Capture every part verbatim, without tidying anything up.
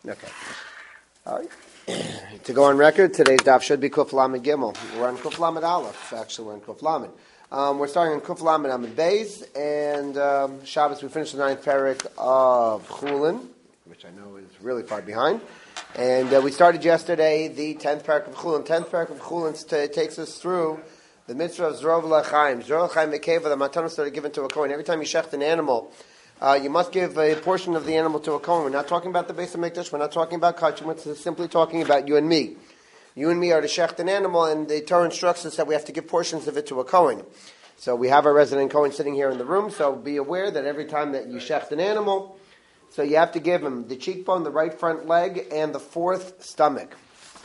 Okay. All right. To go on record, today's daf should be Kuf Lamed Gimel. We're on Kuf Lamed Aleph. Actually, we're on Kuf Lamed. Um, we're starting on Kuf Lamed Amid Beis, and um, Shabbos we finished the ninth parak of Chulin, which I know is really far behind. And uh, we started yesterday the tenth parak of Chulin. tenth parak of Chulin t- takes us through the mitzvah of Zorov L'chaim. Zorov L'chaim Mekeva, the matanos that are given to a kohen. Every time you shecht an animal, Uh, you must give a portion of the animal to a kohen. We're not talking about the Beis HaMikdash. We're not talking about kachim. We're simply talking about you and me. You and me are to shecht an animal, and the Torah instructs us that we have to give portions of it to a kohen. So we have our resident kohen sitting here in the room, so be aware that every time that you shecht an animal, so you have to give him the cheekbone, the right front leg, and the fourth stomach.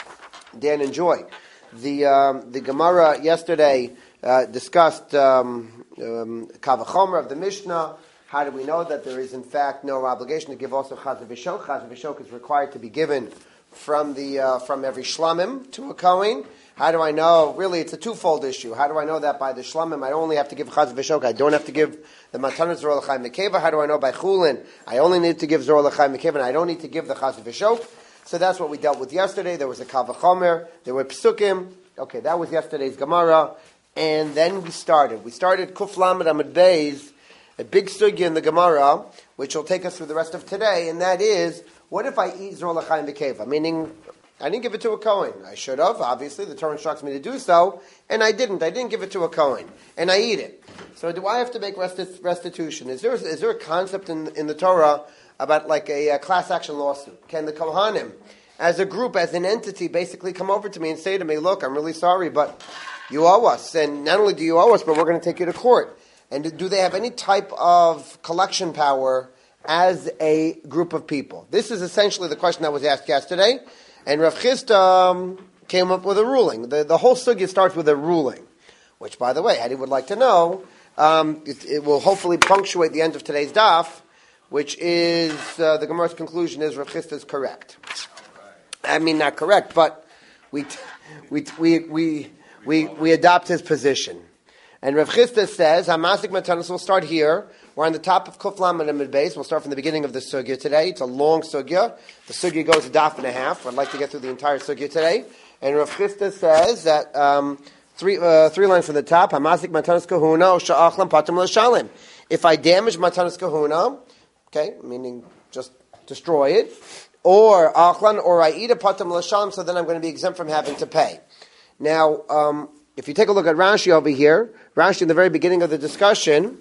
Dan, enjoy. The, um, the Gemara yesterday uh, discussed um, um, Kavachomer of the Mishnah. How do we know that there is, in fact, no obligation to give also Chazav V'Shok? Chazav V'Shok is required to be given from the uh, from every shlamim to a kohen. How do I know? Really, it's a twofold issue. How do I know that by the shlamim I only have to give Chazav V'Shok? I don't have to give the Matanos Zorah L'chaim Mekeva. How do I know by Chulin I only need to give Zorah L'chaim Mekeva and I don't need to give the Chazav V'Shok? So that's what we dealt with yesterday. There was a Kal V'Chomer. There were Psukim. Okay, that was yesterday's Gemara. And then we started. We started Kuf Lamed Amid Beis, a big sugya in the Gemara, which will take us through the rest of today, and that is, what if I eat Zorah L'chaim B'Keva? Meaning, I didn't give it to a kohen. I should have, obviously, the Torah instructs me to do so, and I didn't. I didn't give it to a kohen, and I eat it. So do I have to make resti- restitution? Is there, is there a concept in, in the Torah about like a, a class action lawsuit? Can the Kohanim, as a group, as an entity, basically come over to me and say to me, look, I'm really sorry, but you owe us, and not only do you owe us, but we're going to take you to court. And do they have any type of collection power as a group of people? This is essentially the question that was asked yesterday. And Rav Chisda um, came up with a ruling. The, the whole sugya starts with a ruling, which, by the way, Hadi would like to know, um, it, it will hopefully punctuate the end of today's daf, which is, uh, the Gemara's conclusion is Rav Chisda is correct. I mean, not correct, but we, we, we, we, we, we adopt his position. And Rav Chisda says, Hamasik Matanos, we'll start here. We're on the top of Kuf Lamed Amid Beis. We'll start from the beginning of the sugya today. It's a long sugya. The sugya goes a daf and a half. I'd like to get through the entire sugya today. And Rav Chisda says that um, three uh, three lines from the top, Hamasik Matanos Kahuna, o Sha'achlam Patam L'Shalim. If I damage Matanos Kahuna, okay, meaning just destroy it, or Achlan, or I eat a Patam L'Shalim, so then I'm going to be exempt from having to pay. Now, um, if you take a look at Rashi over here, Rashi in the very beginning of the discussion,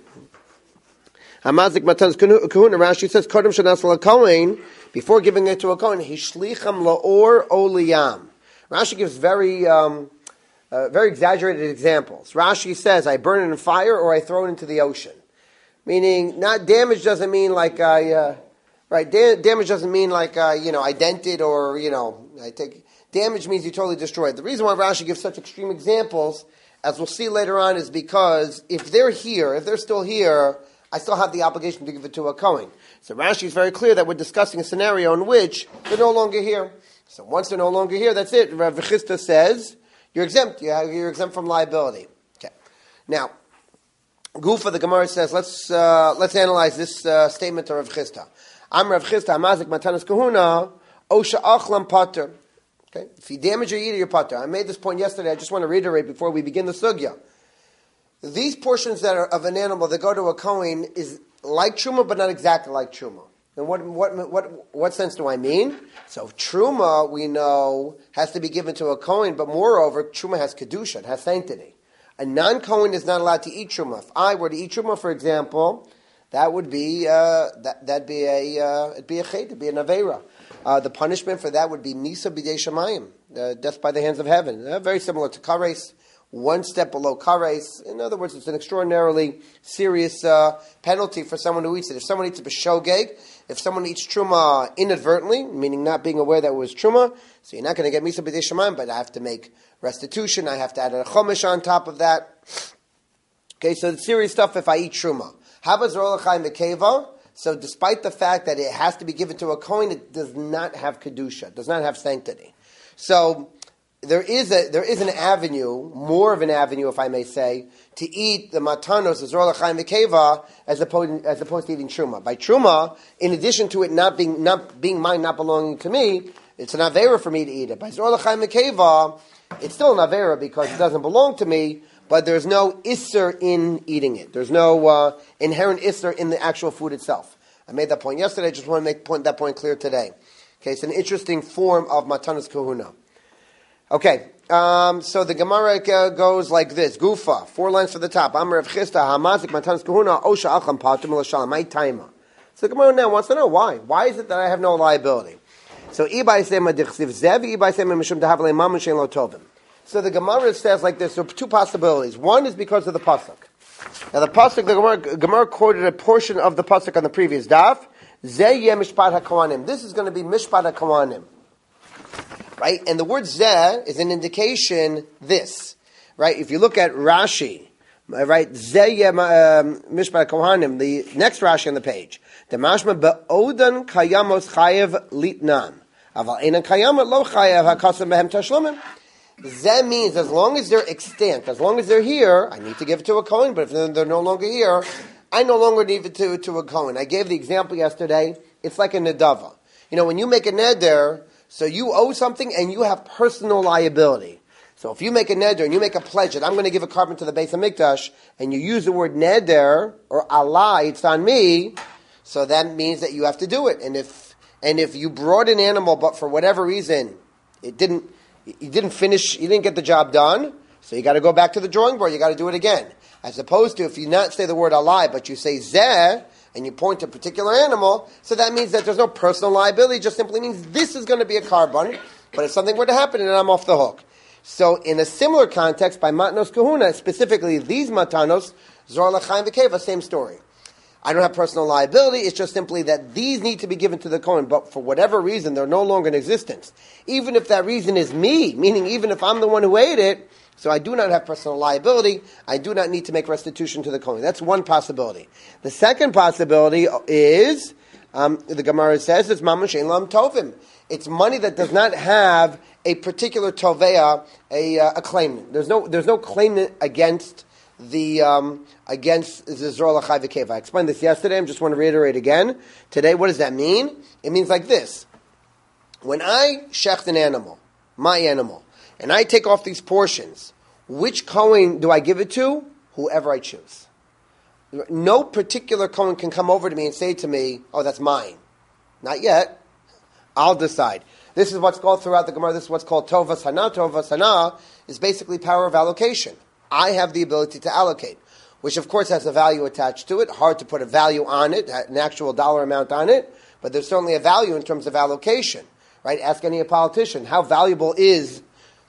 Hamazik Matanos Kahuna, Rashi says, Kodem Shanas LaKohen, before giving it to a Kohen, Hishlicham La'or O Liyam. Rashi gives very, um, uh, very exaggerated examples. Rashi says, I burn it in fire or I throw it into the ocean. Meaning, not damage doesn't mean like I, uh, right, da- damage doesn't mean like, uh, you know, I dent it or, you know, I take, damage means you totally destroy it. The reason why Rashi gives such extreme examples, as we'll see later on, is because if they're here, if they're still here, I still have the obligation to give it to a kohen. So Rashi is very clear that we're discussing a scenario in which they're no longer here. So once they're no longer here, that's it. Rav Chisda says, you're exempt. You're exempt from liability. Okay. Now, Gufa, the Gemara says, let's uh, let's analyze this uh, statement of Rav Chisda. I'm Rav Chisda, Hamazik Matanos Kahuna, Osha Achlam Pater. Okay. If you damage or eat your pater. I made this point yesterday. I just want to reiterate before we begin the sugya. These portions that are of an animal that go to a kohen is like truma, but not exactly like truma. And what what what what sense do I mean? So truma, we know, has to be given to a kohen, but moreover, truma has kedusha, it has sanctity. A non-kohen is not allowed to eat truma. If I were to eat truma, for example, that would be uh, that that'd be a uh, it'd be a chet, it'd be an avera. Uh, the punishment for that would be Misa B'dei Shamayim, uh, death by the hands of heaven. Uh, very similar to Kares, one step below Kares. In other words, it's an extraordinarily serious uh, penalty for someone who eats it. If someone eats a b'shogeg, if someone eats truma inadvertently, meaning not being aware that it was truma, so you're not going to get Misa B'dei Shamayim, but I have to make restitution, I have to add a chomesh on top of that. Okay, so it's serious stuff if I eat truma. How about Zorah L'chaim Mekeva? So despite the fact that it has to be given to a kohen, it does not have kedusha, does not have sanctity. So there is a there is an avenue, more of an avenue, if I may say, to eat the matanos as Zor L'chaim V'Keva as opposed as opposed to eating truma. By truma, in addition to it not being not being mine, not belonging to me, it's an avera for me to eat it. By Zor L'chaim V'Keva, it's still an avera because it doesn't belong to me, but there's no isser in eating it. There's no uh, inherent isser in the actual food itself. I made that point yesterday. I just want to make point, that point clear today. Okay, it's an interesting form of matanos kahuna. Okay, um, so the Gemara goes like this. Gufa, four lines from the top. Amar Rav Chisda, hamazik matanos kahuna, osha acham patum l'shalom, my taima. So the Gemara now wants to know why. Why is it that I have no liability? So ibai sema dichsiv zev, ibai sema mishum dahavle mamun shein lo tovim. So the Gemara says like this. So two possibilities. One is because of the pasuk. Now the pasuk, the Gemara, Gemara quoted a portion of the pasuk on the previous daf. Zeh yeh mishpat hakohanim. This is going to be mishpat hakohanim. Right? And the word zeh is an indication this. Right? If you look at Rashi, right? Zeh yeh mishpat hakohanim, the next Rashi on the page. The mashma be'odan kayamos chayev litnan. Aval enan kayamat lo chayev hakasam behem tashlumim. That means as long as they're extant, as long as they're here, I need to give it to a Kohen, but if they're, they're no longer here, I no longer need it to, to a Kohen. I gave the example yesterday, it's like a Nedava. You know, when you make a Neder, so you owe something and you have personal liability. So if you make a Neder and you make a pledge that I'm going to give a carbon to the Beis HaMikdash, and you use the word Neder, or Allah, it's on me, so that means that you have to do it. And if, and if you brought an animal, but for whatever reason, it didn't, You didn't finish, you didn't get the job done, so you got to go back to the drawing board, you got to do it again. As opposed to if you not say the word alai, but you say zeh, and you point to a particular animal, so that means that there's no personal liability, it just simply means this is going to be a carbon, but if something were to happen, then I'm off the hook. So in a similar context, by matnos kahuna, specifically these matanos, Zor L'chaim V'Keva, same story. I don't have personal liability, it's just simply that these need to be given to the Kohen, but for whatever reason, they're no longer in existence. Even if that reason is me, meaning even if I'm the one who ate it, so I do not have personal liability, I do not need to make restitution to the Kohen. That's one possibility. The second possibility is, um, the Gemara says, it's Mamun Shein Lam Tovim. It's money that does not have a particular Tovea, a, uh, a claimant. There's no, there's no claimant against the um, against the Zor L'chaim V'Keva. I explained this yesterday. I just want to reiterate again. Today, what does that mean? It means like this. When I shecht an animal, my animal, and I take off these portions, which Kohen do I give it to? Whoever I choose. No particular Kohen can come over to me and say to me, oh, that's mine. Not yet. I'll decide. This is what's called throughout the Gemara, this is what's called Tovas Hana. Tovas Hana is basically power of allocation. I have the ability to allocate, which of course has a value attached to it. Hard to put a value on it, an actual dollar amount on it, but there's certainly a value in terms of allocation, right? Ask any politician, how valuable is,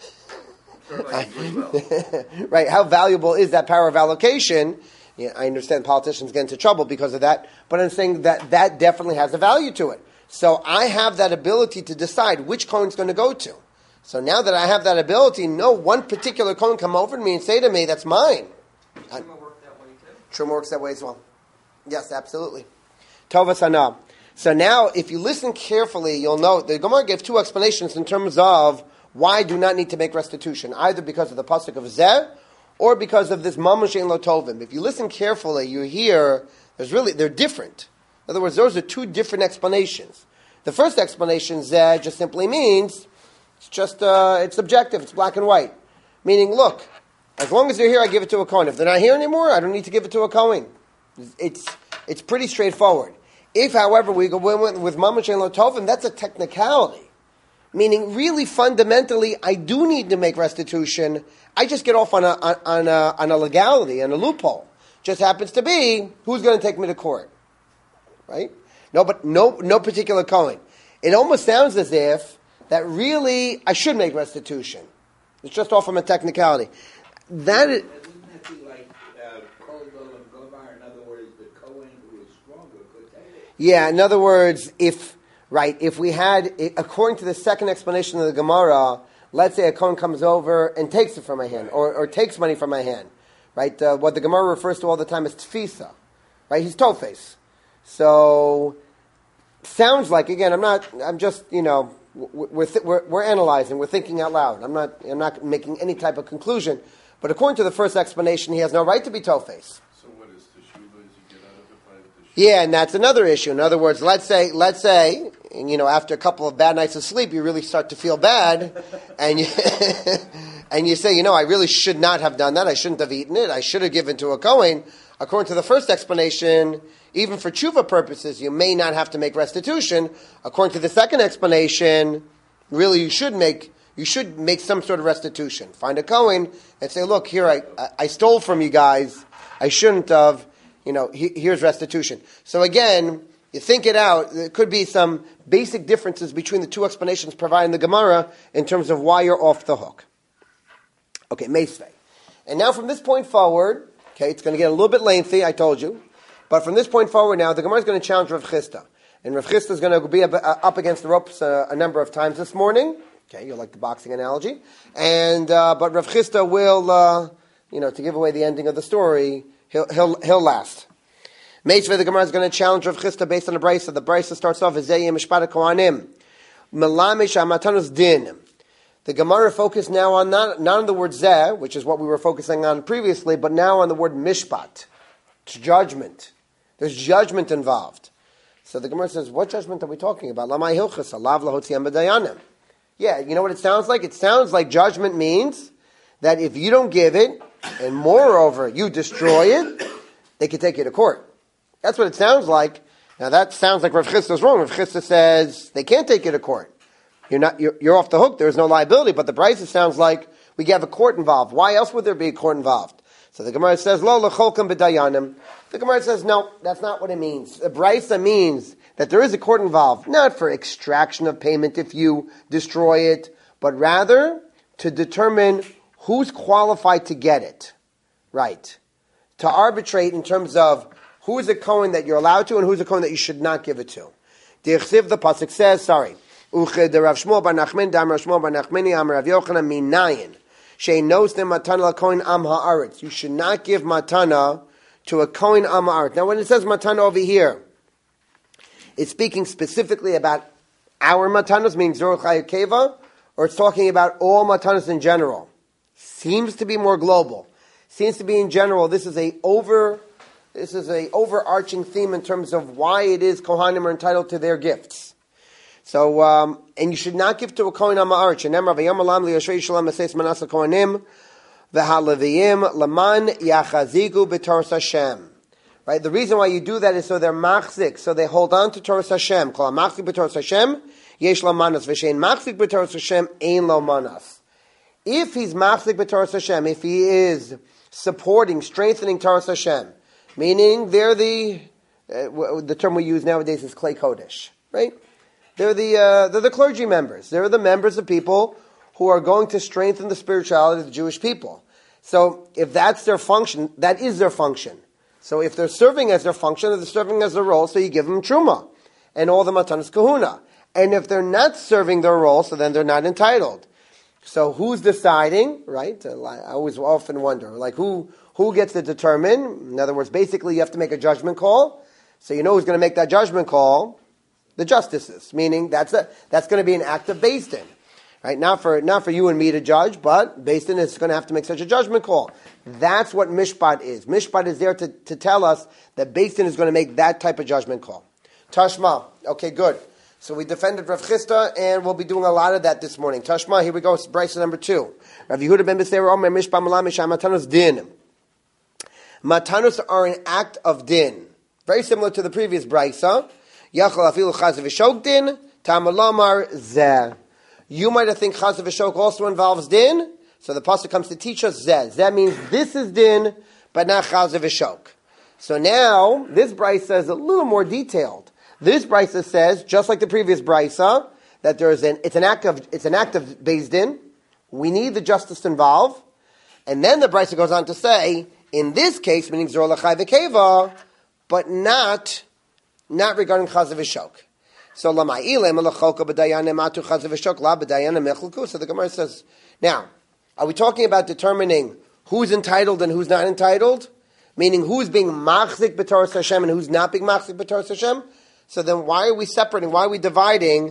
right? How valuable is that power of allocation? Yeah, I understand politicians get into trouble because of that, but I'm saying that that definitely has a value to it. So I have that ability to decide which Kohen it's going to go to. So now that I have that ability, no one particular Kohen come over to me and say to me, that's mine. Truma works that way too? Truma works that way as well. Yes, absolutely. Tovas Hana. So now, if you listen carefully, you'll know the Gemara gave two explanations in terms of why I do not need to make restitution, either because of the pasuk of Zeh, or because of this Mamun Shein Lo Tovim. If you listen carefully, you hear, there's really, they're different. In other words, those are two different explanations. The first explanation, Zeh, just simply means, It's just, uh, it's subjective, it's black and white. Meaning, look, as long as they're here, I give it to a Kohen. If they're not here anymore, I don't need to give it to a Kohen. It's it's pretty straightforward. If, however, we go with, with Mamun Shein Lo Tovim, that's a technicality. Meaning, really fundamentally, I do need to make restitution. I just get off on a, on a, on a legality, on a loophole. Just happens to be, who's going to take me to court? Right? No, but no, no particular Kohen. It almost sounds as if that really I should make restitution. It's just off from a technicality. That is, wouldn't that be like uh, Koldol and Govar? In other words, the Kohen who is stronger could take it. Yeah, in other words, if right, if we had, according to the second explanation of the Gemara, let's say a Kohen comes over and takes it from my hand, or, or takes money from my hand, right? Uh, what the Gemara refers to all the time is tfisa, right? He's tofes. So sounds like, again, I'm not, I'm just, you know, we're, th- we're, we're analyzing, we're thinking out loud. I'm not, I'm not making any type of conclusion. But according to the first explanation, he has no right to be tofes. So what is teshuva? Is you get out of it by the teshuva? Yeah, and that's another issue. In other words, let's say, let's say, you know, after a couple of bad nights of sleep, you really start to feel bad, and you and you say, you know, I really should not have done that. I shouldn't have eaten it. I should have given to a Kohen. According to the first explanation, even for tshuva purposes, you may not have to make restitution. According to the second explanation, really you should make you should make some sort of restitution. Find a Kohen and say, look, here I I stole from you guys. I shouldn't have. You know, he, here's restitution. So again, you think it out. There could be some basic differences between the two explanations provided in the Gemara in terms of why you're off the hook. Okay, Meisvei. And now from this point forward, okay, it's going to get a little bit lengthy, I told you. But from this point forward now, the Gemara is going to challenge Rav Chisda. And Rav Chisda is going to be up against the ropes a, a number of times this morning. Okay, you like the boxing analogy. And uh, But Rav Chisda will, uh, you know, to give away the ending of the story, he'll he'll, he'll last. Meisvei, the Gemara is going to challenge Rav Chisda based on the Brisa. The Brisa starts off as Zeyim Mishpat HaKohanim. Melamish HaMatanos Din. The Gemara focused now on not, not on the word Zeh, which is what we were focusing on previously, but now on the word Mishpat. It's judgment. There's judgment involved. So the Gemara says, what judgment are we talking about? Lamai Hilchas, Alav Lahotziam B'dayanim. Yeah, you know what it sounds like? It sounds like judgment means that if you don't give it, and moreover, you destroy it, they can take you to court. That's what it sounds like. Now that sounds like Rav Chisda is wrong. Rav Chisda says they can't take you to court. You're not. You're, you're off the hook. There is no liability. But the Brisa sounds like we have a court involved. Why else would there be a court involved? So the Gemara says, Lo lecholkam b'dayanim. The Gemara says, no, that's not what it means. The Brisa means that there is a court involved, not for extraction of payment if you destroy it, but rather to determine who's qualified to get it. Right. To arbitrate in terms of who is a Kohen that you're allowed to and who's a Kohen that you should not give it to. The Chsiv, the Pasuk says, sorry, Uched Rav Shmuel bar Nachman, Dam Rav Shmuel bar Nachmani, Am Rav Yochanan, Minayin. She knows the matana lakohen am haaretz. You should not give matana to a kohen am haaretz. Now, when it says matana over here, it's speaking specifically about our matanas, meaning Zorah Chayakeva, or it's talking about all matanas in general. Seems to be more global. Seems to be in general. This is a over. This is a overarching theme in terms of why it is kohanim are entitled to their gifts. So, um, and you should not give to a Kohen HaMa'arich. Shenemar v'yamalam liyoshrei shalom aseis manas kohanim v'halaviyim laman yachazigu b'toras Hashem. Right? The reason why you do that is so they're machzik, so they hold on to Toras Hashem. Kol machzik b'toras Hashem yesh lo manas v'shein machzik b'toras Hashem ein lo manas. If he's machzik b'toras Hashem, if he is supporting, strengthening Toras Hashem, meaning they're the uh, the term we use nowadays is Klei Kodesh, right? They're the uh, they're the clergy members. They're the members of people who are going to strengthen the spirituality of the Jewish people. So if that's their function, that is their function. So if they're serving as their function, they're serving as their role, so you give them truma and all the matanas kahuna. And if they're not serving their role, so then they're not entitled. So who's deciding, right? I always often wonder, like who who gets to determine? In other words, basically you have to make a judgment call. So you know who's going to make that judgment call? The justices, meaning that's a, that's going to be an act of Beis Din, right? Not for not for you and me to judge, but Beis Din is going to have to make such a judgment call. That's what Mishpat is. Mishpat is there to, to tell us that Beis Din is going to make that type of judgment call. Tashma, okay, good. So we defended Rav Chisda, and we'll be doing a lot of that this morning. Tashma, here we go. Brisa number two. Rav Yehuda ben Beseira Omer Mishpat Malam Misham Matanos Din. Matanos are an act of din, very similar to the previous Brisa. Yachal afilu chazav v'shok din, tamalamar zeh. You might have think chazav v'shok also involves din, so the pasuk comes to teach us zeh. Zeh means this is din, but not chazav v'shok. So now, this brisa is a little more detailed. This brisa says, just like the previous brisa, that there is an, it's an act of, it's an act of Beis Din. We need the justice involved. And then the brisa goes on to say, in this case, meaning Zorah L'chai V'Keva, but not Not regarding chazav v'shok. So lama'ilem alachoka b'dayanim atu chazav v'shok la b'dayanim mechlku. So the Gemara says, now, are we talking about determining who's entitled and who's not entitled? Meaning who's being machzik b'toras Hashem and who's not being machzik b'toras Hashem? So then why are we separating, why are we dividing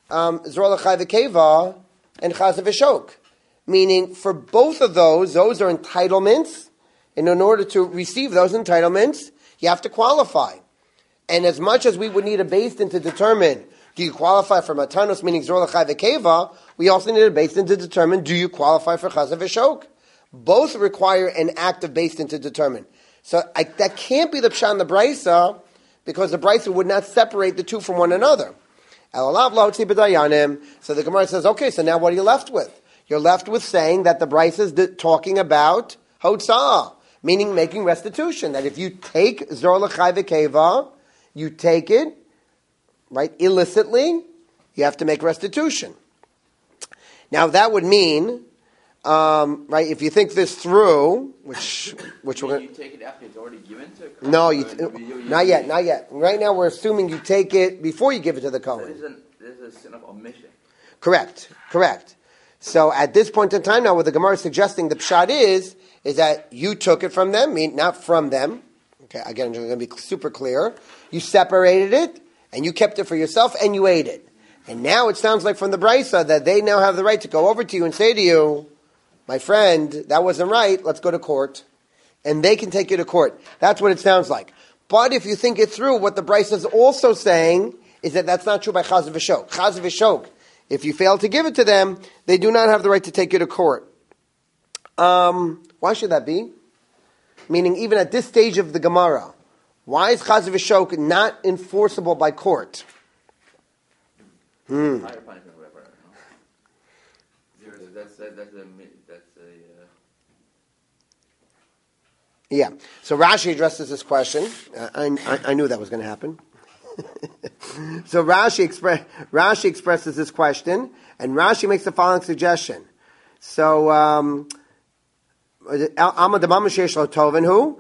um, Zor L'chai V'Keva and Chaz V'Shok. Meaning, for both of those, those are entitlements, and in order to receive those entitlements, you have to qualify. And as much as we would need a Beis Din to determine, do you qualify for Matanos, meaning Zor L'chai V'Keva, we also need a Beis Din to determine, do you qualify for Chaz V'Shok? Both require an act of Beis Din to determine. So I, that can't be the Pshat in the Brisa, because the Brisa would not separate the two from one another. So the Gemara says, okay, so now what are you left with? You're left with saying that the Brisa is di- talking about Hotzah, meaning making restitution. That if you take Zor L'chai V'Keva, you take it, right, illicitly, you have to make restitution. Now that would mean, um, right, if you think this through, which which we're going you take it after it's already given to a Kohen? No, you, you, you, you, not yet, not yet. Right now we're assuming you take it before you give it to the Kohen. There's, an, there's a sin of omission. Correct, correct. So at this point in time now, what the Gemara is suggesting the pshat is, is that you took it from them, mean not from them. Okay, again, I'm going to be super clear. You separated it, and you kept it for yourself, and you ate it. And now it sounds like from the Brisa that they now have the right to go over to you and say to you, my friend, that wasn't right, let's go to court. And they can take you to court. That's what it sounds like. But if you think it through, what the Brisa is also saying is that that's not true by Chaz V'Shok. Chaz V'Shok, if you fail to give it to them, they do not have the right to take you to court. Um, why should that be? Meaning, even at this stage of the Gemara, why is Chaz V'Shok not enforceable by court? Hmm. Higher punishment, whatever. No? That's, that's, that's a... That's a uh... Yeah. So Rashi addresses this question. Uh, I, I, I knew that was going to happen. So Rashi, expre- Rashi expresses this question, and Rashi makes the following suggestion. So, um, Amad Damam Sheish Lo Tovin, who?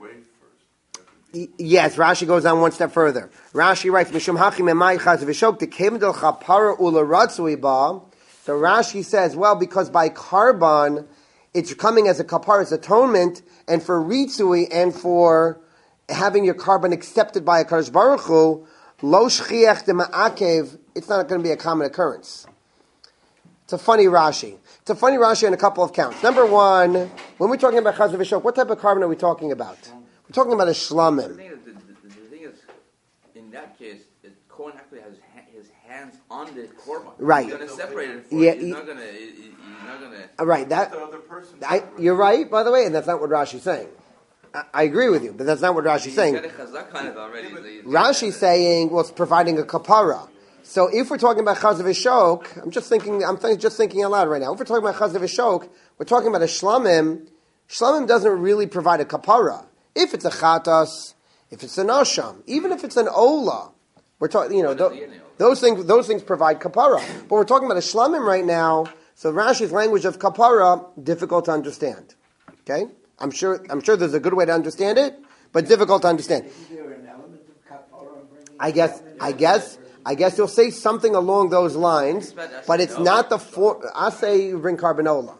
Yes, Rashi goes on one step further. Rashi writes, Mishum Hachim Emai Chaz V'Shok Tekem Del Chapara Ula Ratzui Ba. So Rashi says, well, because by Karban, it's coming as a kapara's atonement, and for Ritzui, and for having your Karban accepted by a Kadosh Baruch Hu, Lo Shchiach De Ma'akev, it's not going to be a common occurrence. It's a funny Rashi. It's a funny Rashi on a couple of counts. Number one, when we're talking about Chaz V'Shok, what type of Karban are we talking about? We're talking about a shlamim. The thing is, the, the, the thing is in that case, the Kohen actually has ha- his hands on the korban. Right. He's going to separate it. For Yeah, he's he, not going to. He's not going to. Right. That. The other person I, you're right, by the way, and that's not what Rashi's saying. I, I agree with you, but that's not what Rashi's He's saying. got a chazak on it already. So he's- Rashi's saying, well, it's providing a kapara. So if we're talking about Chaz V'Shok, I'm just thinking, I'm th- just thinking out loud right now. If we're talking about Chaz V'Shok, we're talking about a shlamim. Shlamim doesn't really provide a kapara. If it's a chatas, if it's an asham, even if it's an ola, we're talking, you know, th- those things, those things provide kapara. But we're talking about a shlamim right now. So Rashi's language of kapara, difficult to understand. Okay, I'm sure, I'm sure there's a good way to understand it, but difficult to understand. Is there an element of kapara bringing? I guess, I guess, I guess you'll say something along those lines, but it's not the for. I say you bring carbanola.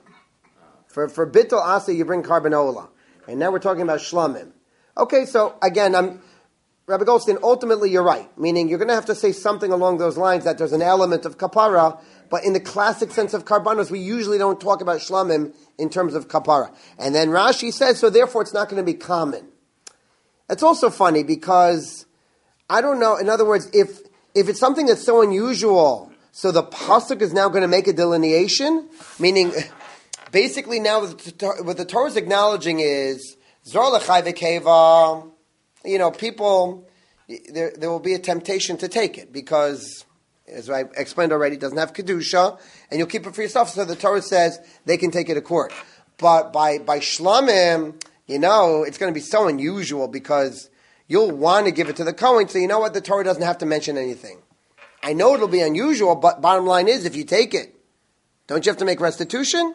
For for bittul, I say you bring carbanola. And now we're talking about shlamim. Okay, so again, I'm Rabbi Goldstein. Ultimately, you're right. Meaning, you're going to have to say something along those lines that there's an element of kapara. But in the classic sense of karbanos, we usually don't talk about shlamim in terms of kapara. And then Rashi says, so therefore, it's not going to be common. It's also funny because I don't know. In other words, if if it's something that's so unusual, so the pasuk is now going to make a delineation, meaning. Basically, now what the Torah is acknowledging is Zor L'chai V'Keva. You know, people there there will be a temptation to take it because, as I explained already, it doesn't have kedusha, and you'll keep it for yourself. So the Torah says they can take it to court. But by by shlamim, you know, it's going to be so unusual because you'll want to give it to the Kohen. So you know what? The Torah doesn't have to mention anything. I know it'll be unusual, but bottom line is, if you take it, don't you have to make restitution?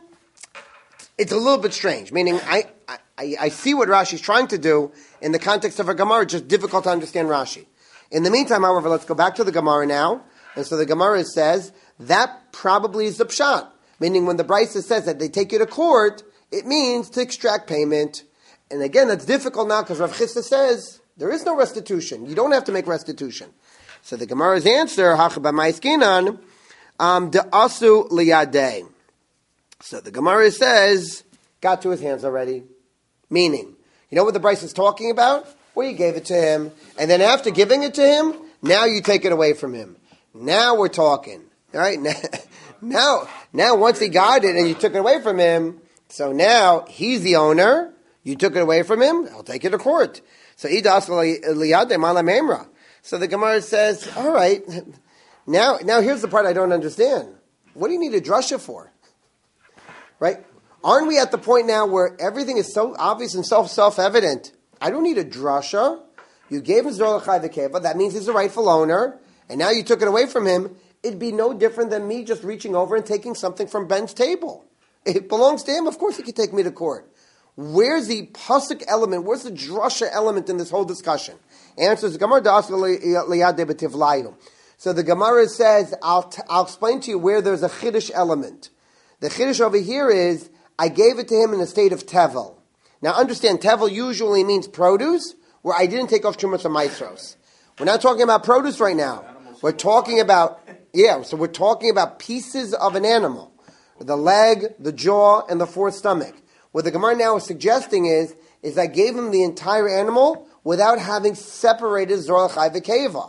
It's a little bit strange, meaning I, I, I see what Rashi's trying to do in the context of a Gemara, it's just difficult to understand Rashi. In the meantime, however, let's go back to the Gemara now. And so the Gemara says, that probably is the pshat. Meaning when the Brisa says that they take you to court, it means to extract payment. And again, that's difficult now because Rav Chisda says, there is no restitution. You don't have to make restitution. So the Gemara's answer, Hach b'maiskinan, Um, de asu liyadeh. So the Gemara says, got to his hands already. Meaning, you know what the Bryce is talking about? Well, you gave it to him, and then after giving it to him, now you take it away from him. Now we're talking. All right? Now, now once he got it and you took it away from him, so now he's the owner, you took it away from him, I'll take it to court. So idas liyadeh mala memra. So the Gemara says, all right, now, now here's the part I don't understand. What do you need a drasha for? Right? Aren't we at the point now where everything is so obvious and so self-evident? I don't need a drasha. You gave him Zor L'Chai V'Keva, that means he's the rightful owner, and now you took it away from him. It'd be no different than me just reaching over and taking something from Ben's table. It belongs to him, of course he could take me to court. Where's the pasuk element, where's the drasha element in this whole discussion? Answers, Gemara das liyadeh b'tivlayu. So the Gemara says, I'll, t- I'll explain to you where there's a chiddush element. The chiddush over here is, I gave it to him in a state of tevel. Now understand, tevel usually means produce, where I didn't take off trumas from maestros. We're not talking about produce right now. We're talking about, yeah, so we're talking about pieces of an animal. The leg, the jaw, and the fourth stomach. What the Gemara now is suggesting is, is I gave him the entire animal without having separated Zor L'Chai V'Keva.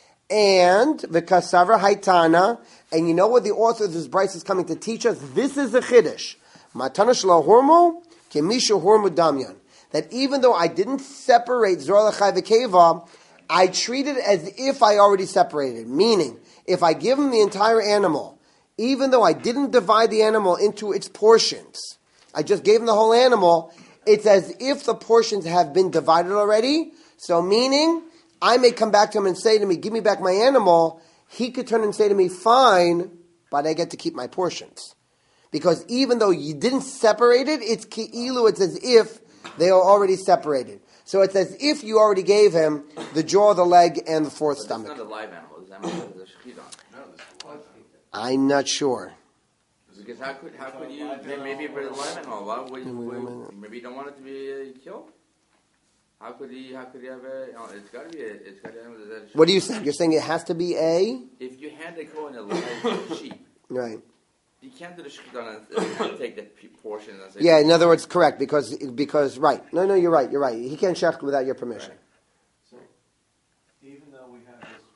And the Kasavra Haitana, and you know what the author of this Bryce is coming to teach us? This is the Chiddush. Matana Shlo Hormo, Kemisha Hormu Damyan. That even though I didn't separate Zor L'Chai V'Keva, I treat it as if I already separated. Meaning, if I give him the entire animal, even though I didn't divide the animal into its portions, I just gave him the whole animal, it's as if the portions have been divided already. So meaning, I may come back to him and say to me, give me back my animal. He could turn and say to me, fine, but I get to keep my portions. Because even though you didn't separate it, it's ki'ilu, it's as if they are already separated. So it's as if you already gave him the jaw, the leg, and the fourth but stomach. It's not a live animal. This animal has a shechid on. No, this is a live animal. I'm not sure. Because how could how could you maybe if it's a live animal? Why would, would, maybe you don't want it to be uh, killed. How could he? How could he have a? Oh, it's got to be. A, it's got to be. What are you saying? You're saying it has to be a. If you hand a Kohen a live sheep, Right. you can't do the shechid on and, and take that p- portion and say. Yeah, in other words, correct, because, because, right. No, no, you're right, you're right. He can't shech without your permission. So, even though we have this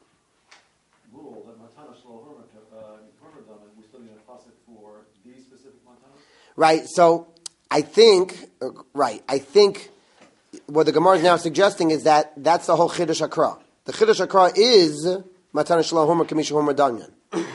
rule that Matana Shlo Hermer done, we're still going to pass it for these specific Matanas? Right, so I think, uh, right, I think what the Gemara is now suggesting is that that's the whole Chiddush Hakra. The Chiddush Hakra is Matana Shlo Homer Kamisha Homer Danyan.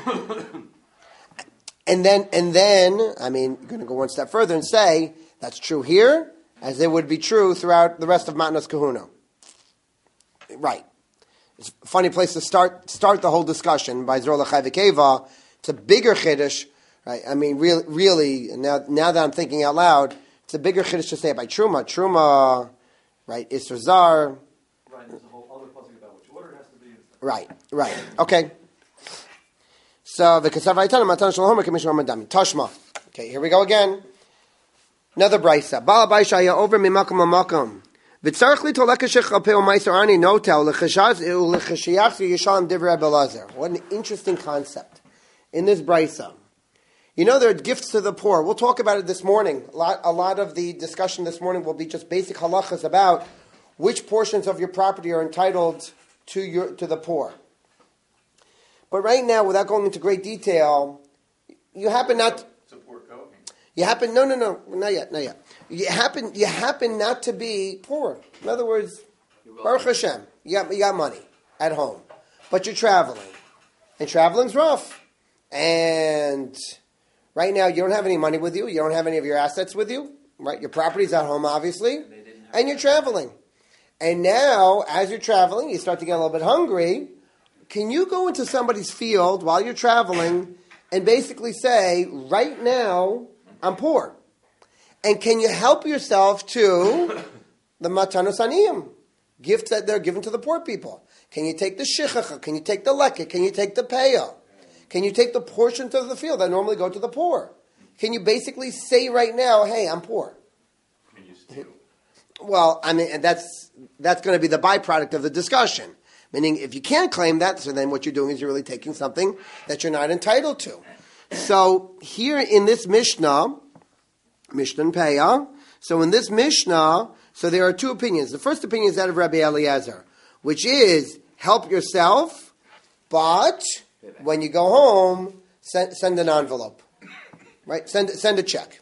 And then, and then, I mean, you're going to go one step further and say that's true here, as it would be true throughout the rest of Matnas Kahuna. Right. It's a funny place to start start the whole discussion by Zor L'Chai V'Keva. It's a bigger chiddush, right? I mean, really, really. Now, now that I'm thinking out loud, it's a bigger chiddush to say it by Truma. Truma, right? Isser Zar. Right, there's a whole other puzzle about which order it has to be. Right, right. Okay. So the Kasavaytan Matan Shalom Commission Madami. Tashma. Okay, here we go again. Another brisa. Bala Baisha ya over mimakum mamakam. V'tzarich li tolekashich alpeo meiser ani notel lechashaz lechashiyach yisham divrei Belazar. What an interesting concept in this brisa. You know, there are gifts to the poor. We'll talk about it this morning. A lot, a lot of the discussion this morning will be just basic halachas about which portions of your property are entitled to your to the poor. But right now, without going into great detail, you happen not. Support Kohen. You happen no no no not yet not yet. You happen you happen not to be poor. In other words, Baruch Hashem, you got you got money at home, but you're traveling, and traveling's rough. And right now, you don't have any money with you. You don't have any of your assets with you. Right, your property's at home, obviously, and you're traveling. And now, as you're traveling, you start to get a little bit hungry. Can you go into somebody's field while you're traveling and basically say, right now, I'm poor? And can you help yourself to the Matanos Aniyim, gifts that they're given to the poor people? Can you take the Shichacha? Can you take the Leket? Can you take the Peah? Can you take the portions of the field that normally go to the poor? Can you basically say right now, hey, I'm poor? Can you steal? Well, I mean, and that's that's going to be the byproduct of the discussion. Meaning, if you can't claim that, so then what you're doing is you're really taking something that you're not entitled to. So here in this Mishnah, Mishnah Peah, so in this Mishnah, so there are two opinions. The first opinion is that of Rabbi Eliezer, which is help yourself, but when you go home, send, send an envelope, right? Send send a check.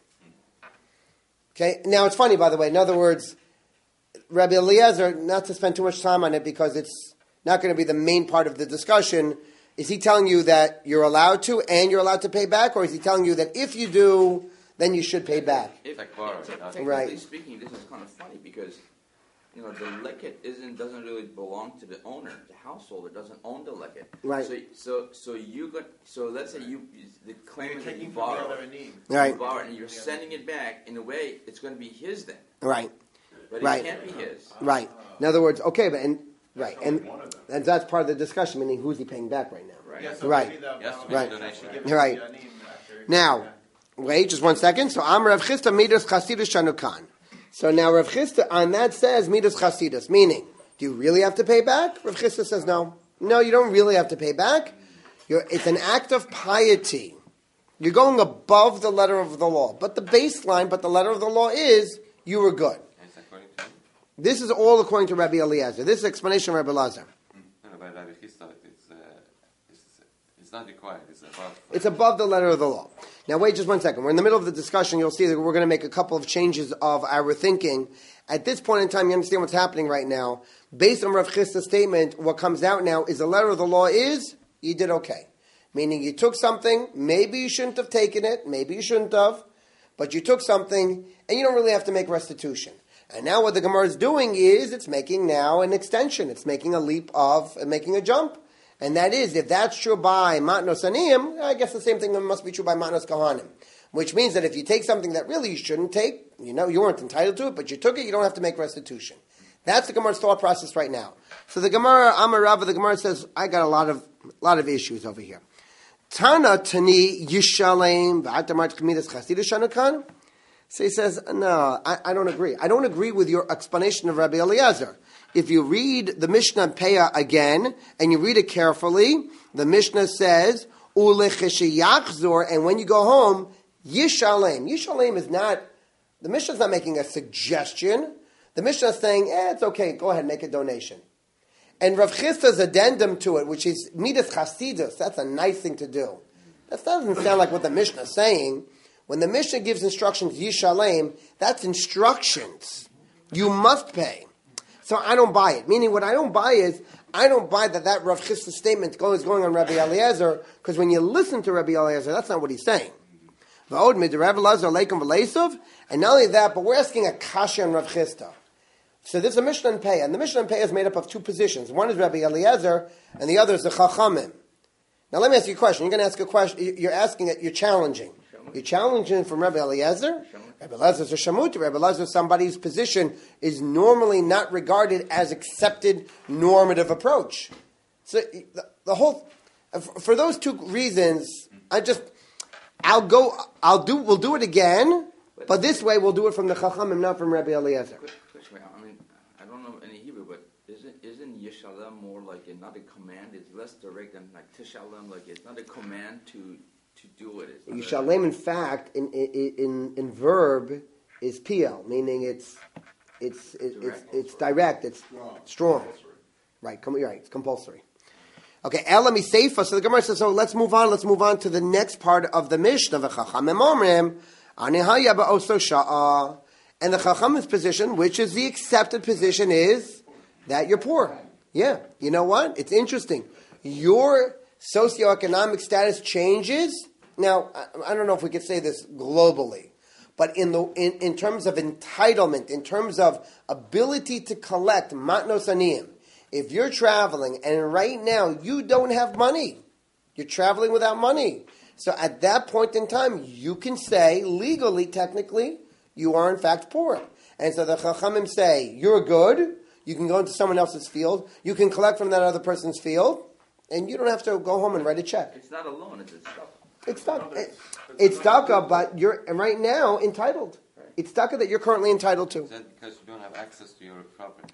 Okay. Now it's funny, by the way. In other words, Rabbi Eliezer, not to spend too much time on it because it's not going to be the main part of the discussion. Is he telling you that you're allowed to and you're allowed to pay back, or is he telling you that if you do, then you should pay back? If, technically right. speaking, this is kind of funny because, you know, the leket isn't doesn't really belong to the owner, the householder doesn't own the leket. Right. So, so, so you got. So let's say you the claim that you borrow, right, you borrow it and you're sending it back. In a way, it's going to be his then. Right. But right. it can't be his. Right. In other words, okay, but and right, and and that's part of the discussion. Meaning, who's he paying back right now? Right. Yeah, so right. maybe the, Yes, um, right. donation. Right. Now, wait, just one second. So, Am Rav Chisda Midas Chasidus Shanukan. So now Rav Chisda on that says Midas Chasidus, meaning, do you really have to pay back? Rav Chisda says no. No, you don't really have to pay back. You're, it's an act of piety. You're going above the letter of the law. But the baseline, but the letter of the law is, you were good. This is all according to Rabbi Eliezer. This is explanation of Rabbi Eliezer. No, by Rabbi Chisda, it's, uh, it's, it's not required. It's above. It's above the letter of the law. Now, wait just one second. We're in the middle of the discussion. You'll see that we're going to make a couple of changes of our thinking. At this point in time, you understand what's happening right now. Based on Rav Chisda's statement, what comes out now is the letter of the law is, you did okay. Meaning you took something, maybe you shouldn't have taken it, maybe you shouldn't have, but you took something, and you don't really have to make restitution. And now what the Gemara is doing is, it's making now an extension. It's making a leap of, making a jump. And that is, if that's true by Matnos Aniyim, I guess the same thing must be true by Matnos Kohanim. Which means that if you take something that really you shouldn't take, you know, you weren't entitled to it, but you took it, you don't have to make restitution. That's the Gemara's thought process right now. So the Gemara, Amar Rava, the Gemara says, I got a lot of lot of issues over here. Tana Tani Yishalem V'atamat Chmidas Chasidus Shanukan. So he says, no, I, I don't agree. I don't agree with your explanation of Rabbi Eliezer. If you read the Mishnah Peah again, and you read it carefully, the Mishnah says, Ulecheshiyachzor, and when you go home, Yishalem. Yishalem is not, the Mishnah is not making a suggestion. The Mishnah is saying, eh, it's okay, go ahead, make a donation. And Rav Chisda's addendum to it, which is Midas Chasidus, that's a nice thing to do. That doesn't sound like what the Mishnah is saying. When the Mishnah gives instructions, Yishalem, that's instructions. You must pay. So I don't buy it. Meaning what I don't buy is, I don't buy that that Rav Chisda statement is going on Rabbi Eliezer, because when you listen to Rabbi Eliezer, that's not what he's saying. And not only that, but we're asking a kasha on Rav Chisda. So there's a Mishnah and Peah, and the Mishnah and Peah is made up of two positions. One is Rabbi Eliezer, and the other is the Chachamim. Now let me ask you a question. You're going to ask a question. You're asking it. You're challenging. You're challenging from Rabbi Eliezer. Rabbi Eliezer is a Shamuti. Rabbi Eliezer is somebody whose position is normally not regarded as accepted normative approach. So the, the whole, for those two reasons, I just, I'll go, I'll do, we'll do it again, but this way we'll do it from the Chachamim, not from Rabbi Eliezer. I mean, I don't know any Hebrew, but isn't isn't Yishalem more like a, not a command? It's less direct than like Tishalem. Like it's not a command to. To do it. Yishalem, in fact, in in in verb is P L, meaning it's it's it, it's it's direct, it's strong, strong. Right? Come right, it's compulsory. Okay, Elami Seifa. So the Gemara says, so let's move on. Let's move on to the next part of the Mishnah. V'chachamim omrim anihaya ba'oso sha'a, and the Chachamim's position, which is the accepted position, is that you're poor. Yeah, you know what? It's interesting. Your socioeconomic status changes. Now, I don't know if we could say this globally, but in the in, in terms of entitlement, in terms of ability to collect matnos aniyim, if you're traveling and right now you don't have money, you're traveling without money. So at that point in time, you can say legally, technically, you are in fact poor. And so the Chachamim say, you're good, you can go into someone else's field, you can collect from that other person's field, and you don't have to go home and write a check. It's not a loan, it's a stuff. It's stuck. It's stucca, but you're right now entitled. It's stucca that you're currently entitled to. Is that because you don't have access to your property? Right.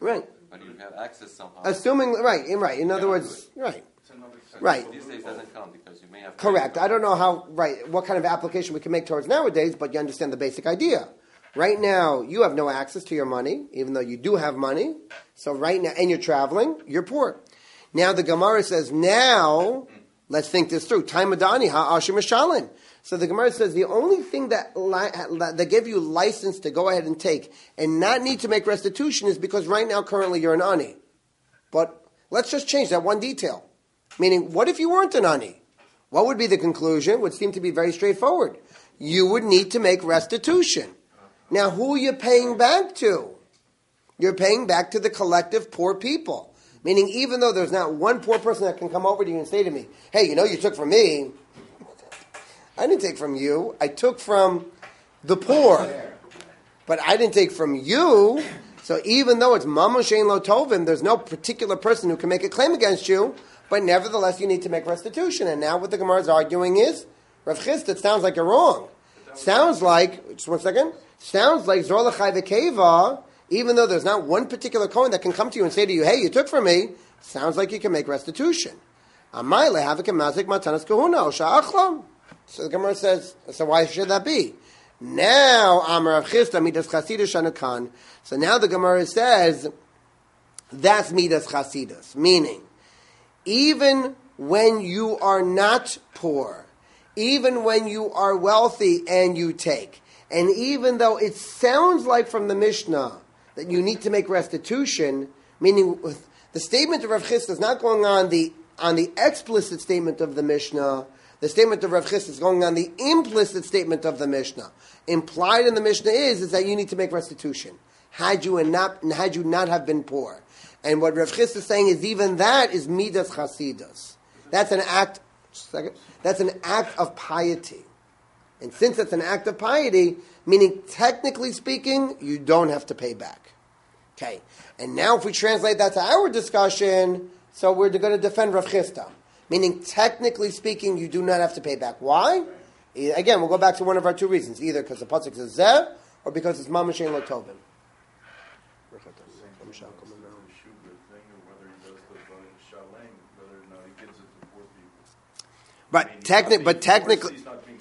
but you have access somehow. Assuming, right, in- right. In other words, right, right. These days doesn't count because you may have. Correct. I don't know how, right, what kind of application we can make towards nowadays, but you understand the basic idea. Right now, you have no access to your money, even though you do have money. So right now, and you're traveling, you're poor. Now the Gemara says, now, let's think this through. Time Madani, ha'ashim mishalin. So the Gemara says the only thing that that gave you license to go ahead and take and not need to make restitution is because right now, currently, you're an ani. But let's just change that one detail. Meaning, what if you weren't an ani? What would be the conclusion? It would seem to be very straightforward. You would need to make restitution. Now, who are you paying back to? You're paying back to the collective poor people. Meaning, even though there's not one poor person that can come over to you and say to me, hey, you know, you took from me. I didn't take from you. I took from the poor. But I didn't take from you. So even though it's Mamo Shein Lo Tovim, there's no particular person who can make a claim against you. But nevertheless, you need to make restitution. And now what the Gemara is arguing is, Rav Chisda, it sounds like you're wrong. Sounds like, just one second, sounds like Zor L'chai V'Keva, even though there's not one particular Kohen that can come to you and say to you, hey, you took from me, sounds like you can make restitution. Amai lehavik mazik matanas kahuna o sha'achlam. So the Gemara says, so why should that be? Now, Amar Rav Chisda midas chasidus shanukan. So now the Gemara says, that's midas chasidus, meaning, even when you are not poor, even when you are wealthy and you take, and even though it sounds like from the Mishnah that you need to make restitution, meaning the statement of Rav Chisda is not going on the on the explicit statement of the Mishnah. The statement of Rav Chisda is going on the implicit statement of the Mishnah. Implied in the Mishnah is, is that you need to make restitution. Had you not, had you not have been poor. And what Rav Chisda is saying is even that is midas chasidus. That's an act, second, that's an act of piety. And since it's an act of piety, meaning technically speaking, you don't have to pay back. Okay. And now if we translate that to our discussion, so we're going to defend Rav Chisda. Meaning, technically speaking, you do not have to pay back. Why? Again, we'll go back to one of our two reasons. Either because the pasuk says zeh, or because it's Mamo Shein Lo Tovim. But, techni- but technically...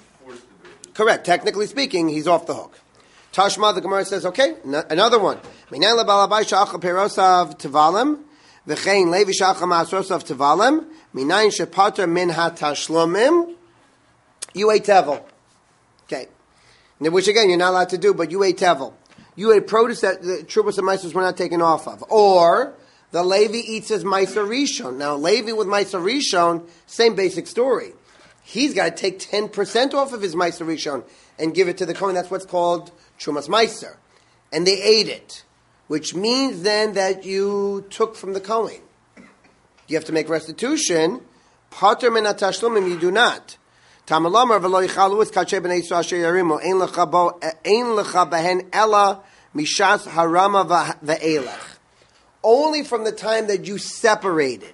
Correct. Technically speaking, he's off the hook. Tashma, the Gemara says, okay, n- another one. Minay lebalabai sha'achal perosav tevalim, v'chein levi sha'achal ma'asosav tevalim, minayin shepater min ha-tashlomim, you ate tevel. Okay. Now, which again, you're not allowed to do, but you ate tevel. You ate produce that the trubos and maisers were not taken off of. Or, the Levi eats his meiser rishon. Now, Levi with meiser rishon, same basic story. He's got to take ten percent off of his meiser rishon and give it to the Kohen. That's what's called Trumas Meiser. And they ate it. Which means then that you took from the Kohen. You have to make restitution. Pater min ha-tashlumim, you do not. Tamalamar v'lo yichalu es kache b'nei Yisrael asher yarimu, ein lecha bo, ein lecha behen ela mishas harama v'elech. Only from the time that you separated.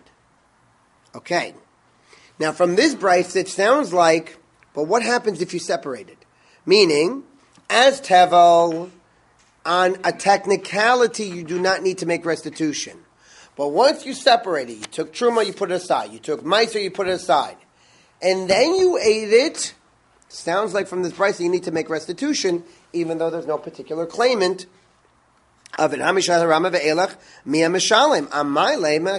Okay. Now from this brayse, it sounds like, but what happens if you separated? Meaning, as tevel, on a technicality, you do not need to make restitution. But once you separated, you took truma, you put it aside. You took meiser, you put it aside. And then you ate it, sounds like from this brayse you need to make restitution, even though there's no particular claimant of it. Hamishah harama ve'elach miya mishalim. Amai lema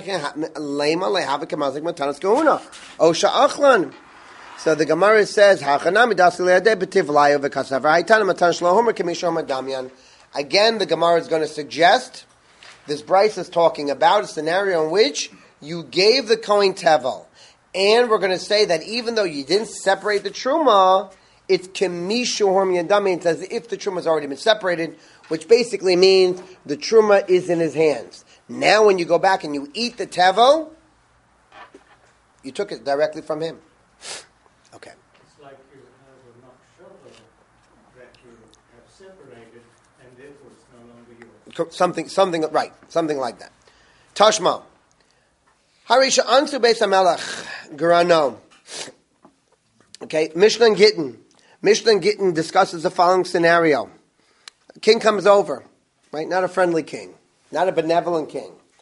lehava kamazik matanas kahuna. Osha achlan. So the Gemara says, Hachanami dasi le'adeh b'tivlayo v'kasav ha'itana matan shlohomer k'mishom adamyan. Again, the Gemara is going to suggest, this Bryce is talking about a scenario in which you gave the Kohen tevel. And we're going to say that even though you didn't separate the truma, it's kemishuhom yadami. It's as if the truma has already been separated, which basically means the truma is in his hands. Now when you go back and you eat the tevel, you took it directly from him. Okay. It's like you have a machshava that you have separated, and therefore it's no longer yours. Something, something, right, something like that. Tashma. Harisha Ansu Beis HaMelech Gerano. Okay, Mishnah and Gittin. Mishnah and Gittin discusses the following scenario. A king comes over, right? Not a friendly king, not a benevolent king.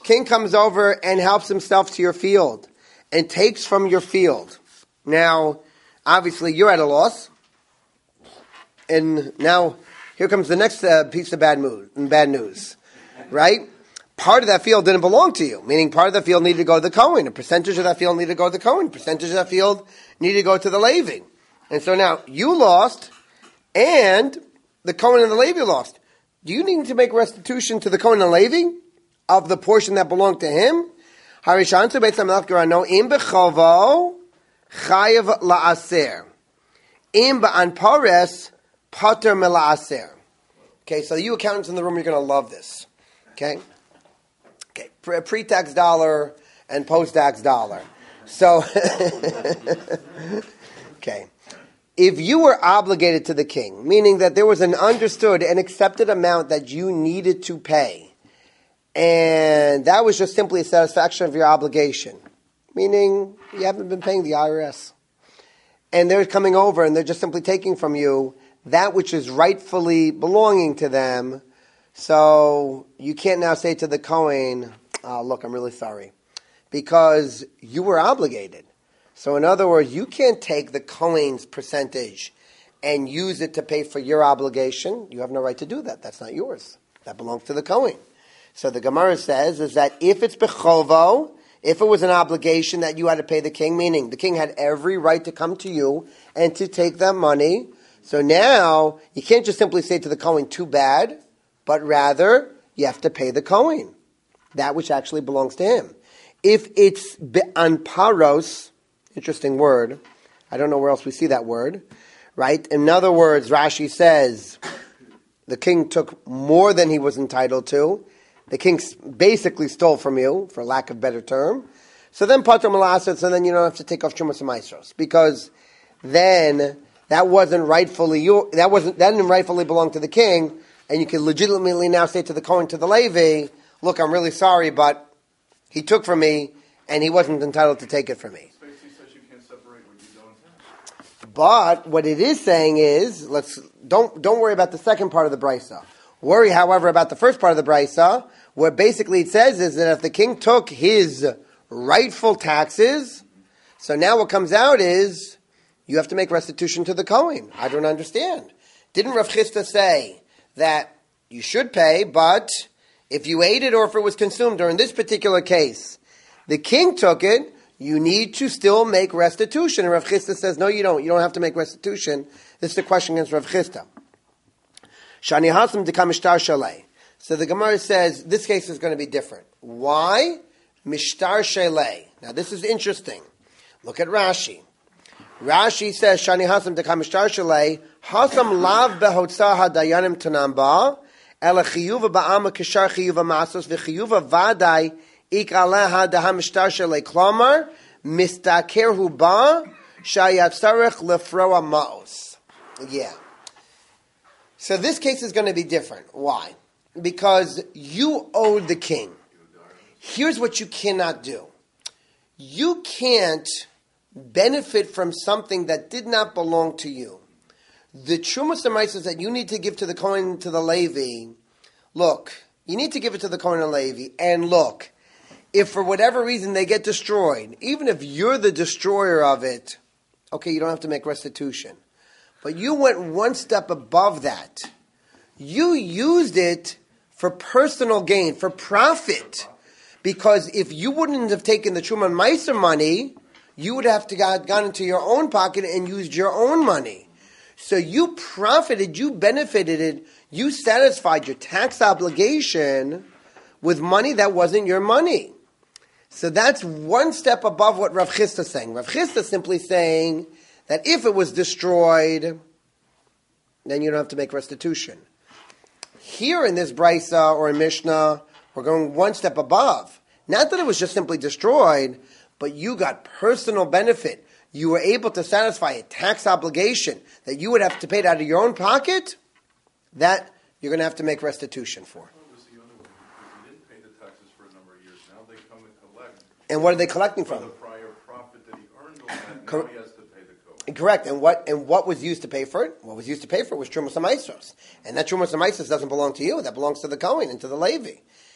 king comes over and helps himself to your field and takes from your field. Now, obviously, you're at a loss. And now, here comes the next uh, piece of bad, mood, bad news, right? Part of that field didn't belong to you, meaning part of the field needed to go to the Kohen. A percentage of that field needed to go to the Kohen. A percentage of that field needed to go to the Levi. And so now, you lost, and the Kohen and the Levi lost. Do you need to make restitution to the Kohen and Levi of the portion that belonged to him? Harishantu Beit HaMelech Gerano im bechovo chayav la'aser im ba'an pares pater mela'aser. Okay, so you accountants in the room, you're going to love this. Okay, okay, pre-tax dollar and post-tax dollar. So, okay. If you were obligated to the king, meaning that there was an understood and accepted amount that you needed to pay, and that was just simply a satisfaction of your obligation, meaning you haven't been paying the I R S, and they're coming over and they're just simply taking from you that which is rightfully belonging to them, so you can't now say to the Kohen, oh, look, I'm really sorry, because you were obligated. So in other words, you can't take the Kohen's percentage and use it to pay for your obligation. You have no right to do that. That's not yours. That belongs to the Kohen. So the Gemara says is that if it's bechovo, if it was an obligation that you had to pay the king, meaning the king had every right to come to you and to take that money, so now you can't just simply say to the Kohen, too bad, but rather you have to pay the Kohen, that which actually belongs to him. If it's be'anparos, interesting word. I don't know where else we see that word, right? In other words, Rashi says the king took more than he was entitled to. The king basically stole from you, for lack of a better term. So then pater melasot, so then you don't have to take off Trumas and Maasros, because then that wasn't rightfully you. That wasn't that didn't rightfully belong to the king, and you can legitimately now say to the Kohen, to the Levi, look, I'm really sorry, but he took from me, and he wasn't entitled to take it from me. But what it is saying is, let's don't don't worry about the second part of the brisa. Worry, however, about the first part of the brisa, where basically it says is that if the king took his rightful taxes, so now what comes out is you have to make restitution to the Kohen. I don't understand. Didn't Rav Chisda say that you should pay, but if you ate it or if it was consumed, or in this particular case, the king took it, you need to still make restitution. And Rav Chisda says, no, you don't. You don't have to make restitution. This is the question against Rav Chisda. Shani hasam dekam mishtar shalei. So the Gemara says, this case is going to be different. Why? Mishtar shalei. Now this is interesting. Look at Rashi. Rashi says, Shani hasam dekam mishtar shalei, hasam lav behotza hadayanim tanamba, ela chiyuva ba'ama kishar chiyuva masos, v'chiyuva vadai, ikaleha daham mishtar shalei klomar mistaker huba shayatzarech lefroa maos. Yeah. So this case is going to be different. Why? Because you owed the king. Here's what you cannot do. You can't benefit from something that did not belong to you. The Trumas and Maasros that you need to give to the Kohen and to the Levi, look, you need to give it to the Kohen and Levi, and look, if for whatever reason they get destroyed, even if you're the destroyer of it, okay, you don't have to make restitution. But you went one step above that. You used it for personal gain, for profit. Because if you wouldn't have taken the Truma and Maasros money, you would have to got gone into your own pocket and used your own money. So you profited, you benefited it, you satisfied your tax obligation with money that wasn't your money. So that's one step above what Rav Chisda is saying. Rav Chisda is simply saying that if it was destroyed, then you don't have to make restitution. Here in this Brisa or in Mishnah, we're going one step above. Not that it was just simply destroyed, but you got personal benefit. You were able to satisfy a tax obligation that you would have to pay it out of your own pocket. That you're going to have to make restitution for. And what are they collecting from? The prior profit that he earned on that, now he has to pay the Kohen. Correct. And what and what was used to pay for it? What was used to pay for it was Trumas and Maasros. And that Trumas and Maasros doesn't belong to you. That belongs to the Kohen and to the Levi.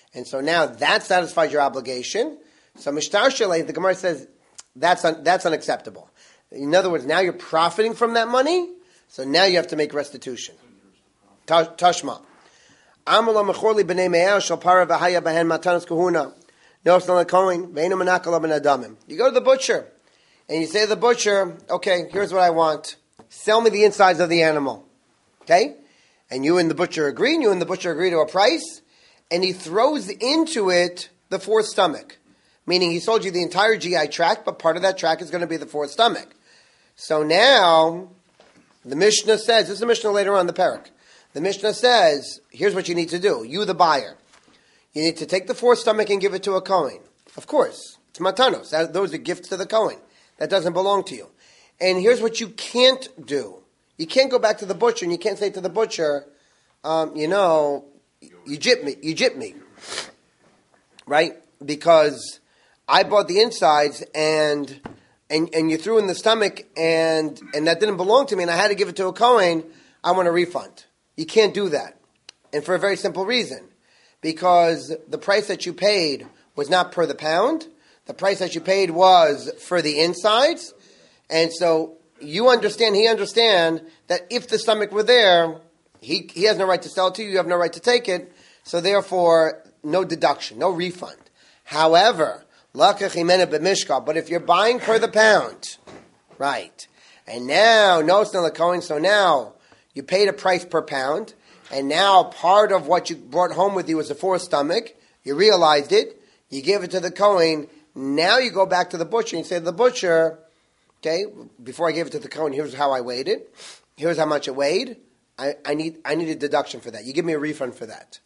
And so now that satisfies your obligation. So Mishtar Shalei, the Gemara says, that's un, that's unacceptable. In other words, now you're profiting from that money, so now you have to make restitution. Tashma. Amala mechorli b'nei me'er shal para v'haya b'hen matanas kahuna. No, it's not going. Ve'enu menakala b'nadamim. You go to the butcher, and you say to the butcher, okay, here's what I want. Sell me the insides of the animal. Okay? And you and the butcher agree, and you and the butcher agree to a price, and he throws into it the fourth stomach. Meaning he sold you the entire G I tract, but part of that tract is going to be the fourth stomach. So now, the Mishnah says, this is the Mishnah later on in the parak. The Mishnah says, here's what you need to do. You, the buyer. You need to take the fourth stomach and give it to a Kohen. Of course. It's matanos. That, those are gifts to the Kohen. That doesn't belong to you. And here's what you can't do. You can't go back to the butcher and you can't say to the butcher, um, you know, you gypped me. You gypped me. Right? Because I bought the insides and... And, and you threw in the stomach, and, and that didn't belong to me, and I had to give it to a Kohen, I want a refund. You can't do that. And for a very simple reason. Because the price that you paid was not per the pound. The price that you paid was for the insides. And so you understand, he understand, that if the stomach were there, he, he has no right to sell it to you, you have no right to take it. So therefore, no deduction, no refund. However... But if you're buying per the pound, right, and now, no, it's not a Kohen, so now you paid a price per pound, and now part of what you brought home with you was a fourth stomach, you realized it, you give it to the Kohen, now you go back to the butcher and you say to the butcher, okay, before I gave it to the Kohen, here's how I weighed it, here's how much it weighed, I, I need I need a deduction for that, you give me a refund for that.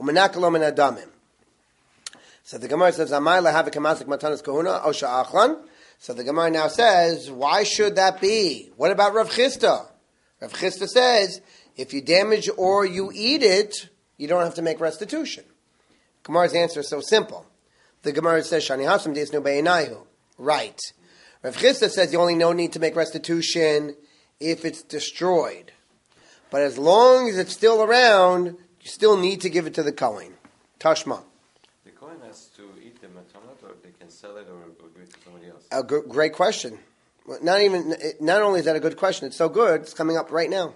So the Gemara says, "Amai lahavik hamasik matanas kahuna osha achlan." So the Gemara now says, "Why should that be? What about Rav Chisda? Rav Chisda says, if you damage or you eat it, you don't have to make restitution." Gemara's answer is so simple. The Gemara says, "Shani hasam deisnu be'enayu." Right. Rav Chisda says you only no need to make restitution if it's destroyed, but as long as it's still around, you still need to give it to the Kohen. Tashma. To eat the matanot, or they can sell it, or, or give it to somebody else? A g- great question. Not even. Not only is that a good question, it's so good. It's coming up right now.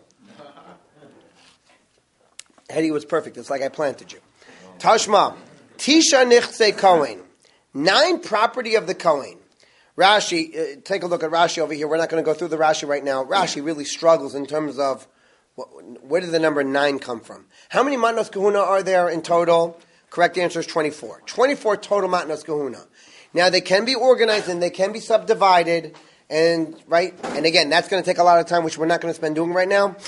Hedy was perfect. It's like I planted you. Oh. Tashma, Tisha Nichtse Kohen, nine property of the Kohen. Rashi, uh, take a look at Rashi over here. We're not going to go through the Rashi right now. Rashi really struggles in terms of what, where did the number nine come from? How many matnos kahuna are there in total? Correct answer is twenty-four. twenty-four total matnos kahuna. Now they can be organized and they can be subdivided, and right. And again, that's going to take a lot of time, which we're not going to spend doing right now.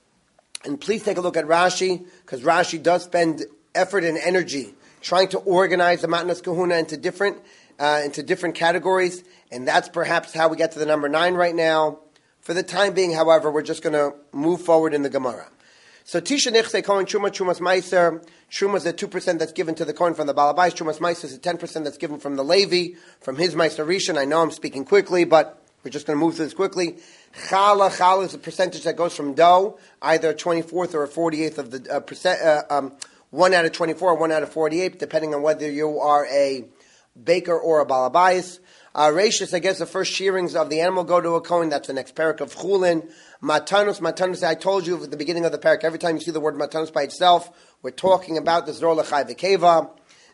And please take a look at Rashi, because Rashi does spend effort and energy trying to organize the matnos kahuna into different uh, into different categories, and that's perhaps how we get to the number nine right now. For the time being, however, we're just going to move forward in the Gemara. So Tisha Nichse Kohen Truma Trumas Meiser. Truma is the two percent that's given to the Kohen from the Balabais. Trumas Meiser is the ten percent that's given from the Levi, from his Meiser Rishon. I know I'm speaking quickly, but we're just going to move through this quickly. Chala, Chala is a percentage that goes from dough, either a twenty-fourth or a forty-eighth of the uh, percent, uh, um, one out of twenty-four or one out of forty-eight, depending on whether you are a baker or a Balabais. Uh, Rashis, I guess the first shearings of the animal go to a Kohen. That's the next parak of Chulin. Matanus, Matanus, I told you at the beginning of the parak, every time you see the word Matanus by itself, we're talking about the Zdor Lechai V'Keva.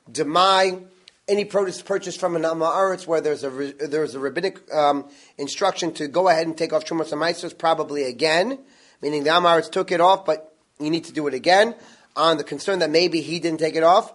Demai, any produce purchased from an Amaretz where there's a there's a rabbinic um, instruction to go ahead and take off Trumas HaMaisros, probably again, meaning the Amaretz took it off, but you need to do it again, on the concern that maybe he didn't take it off.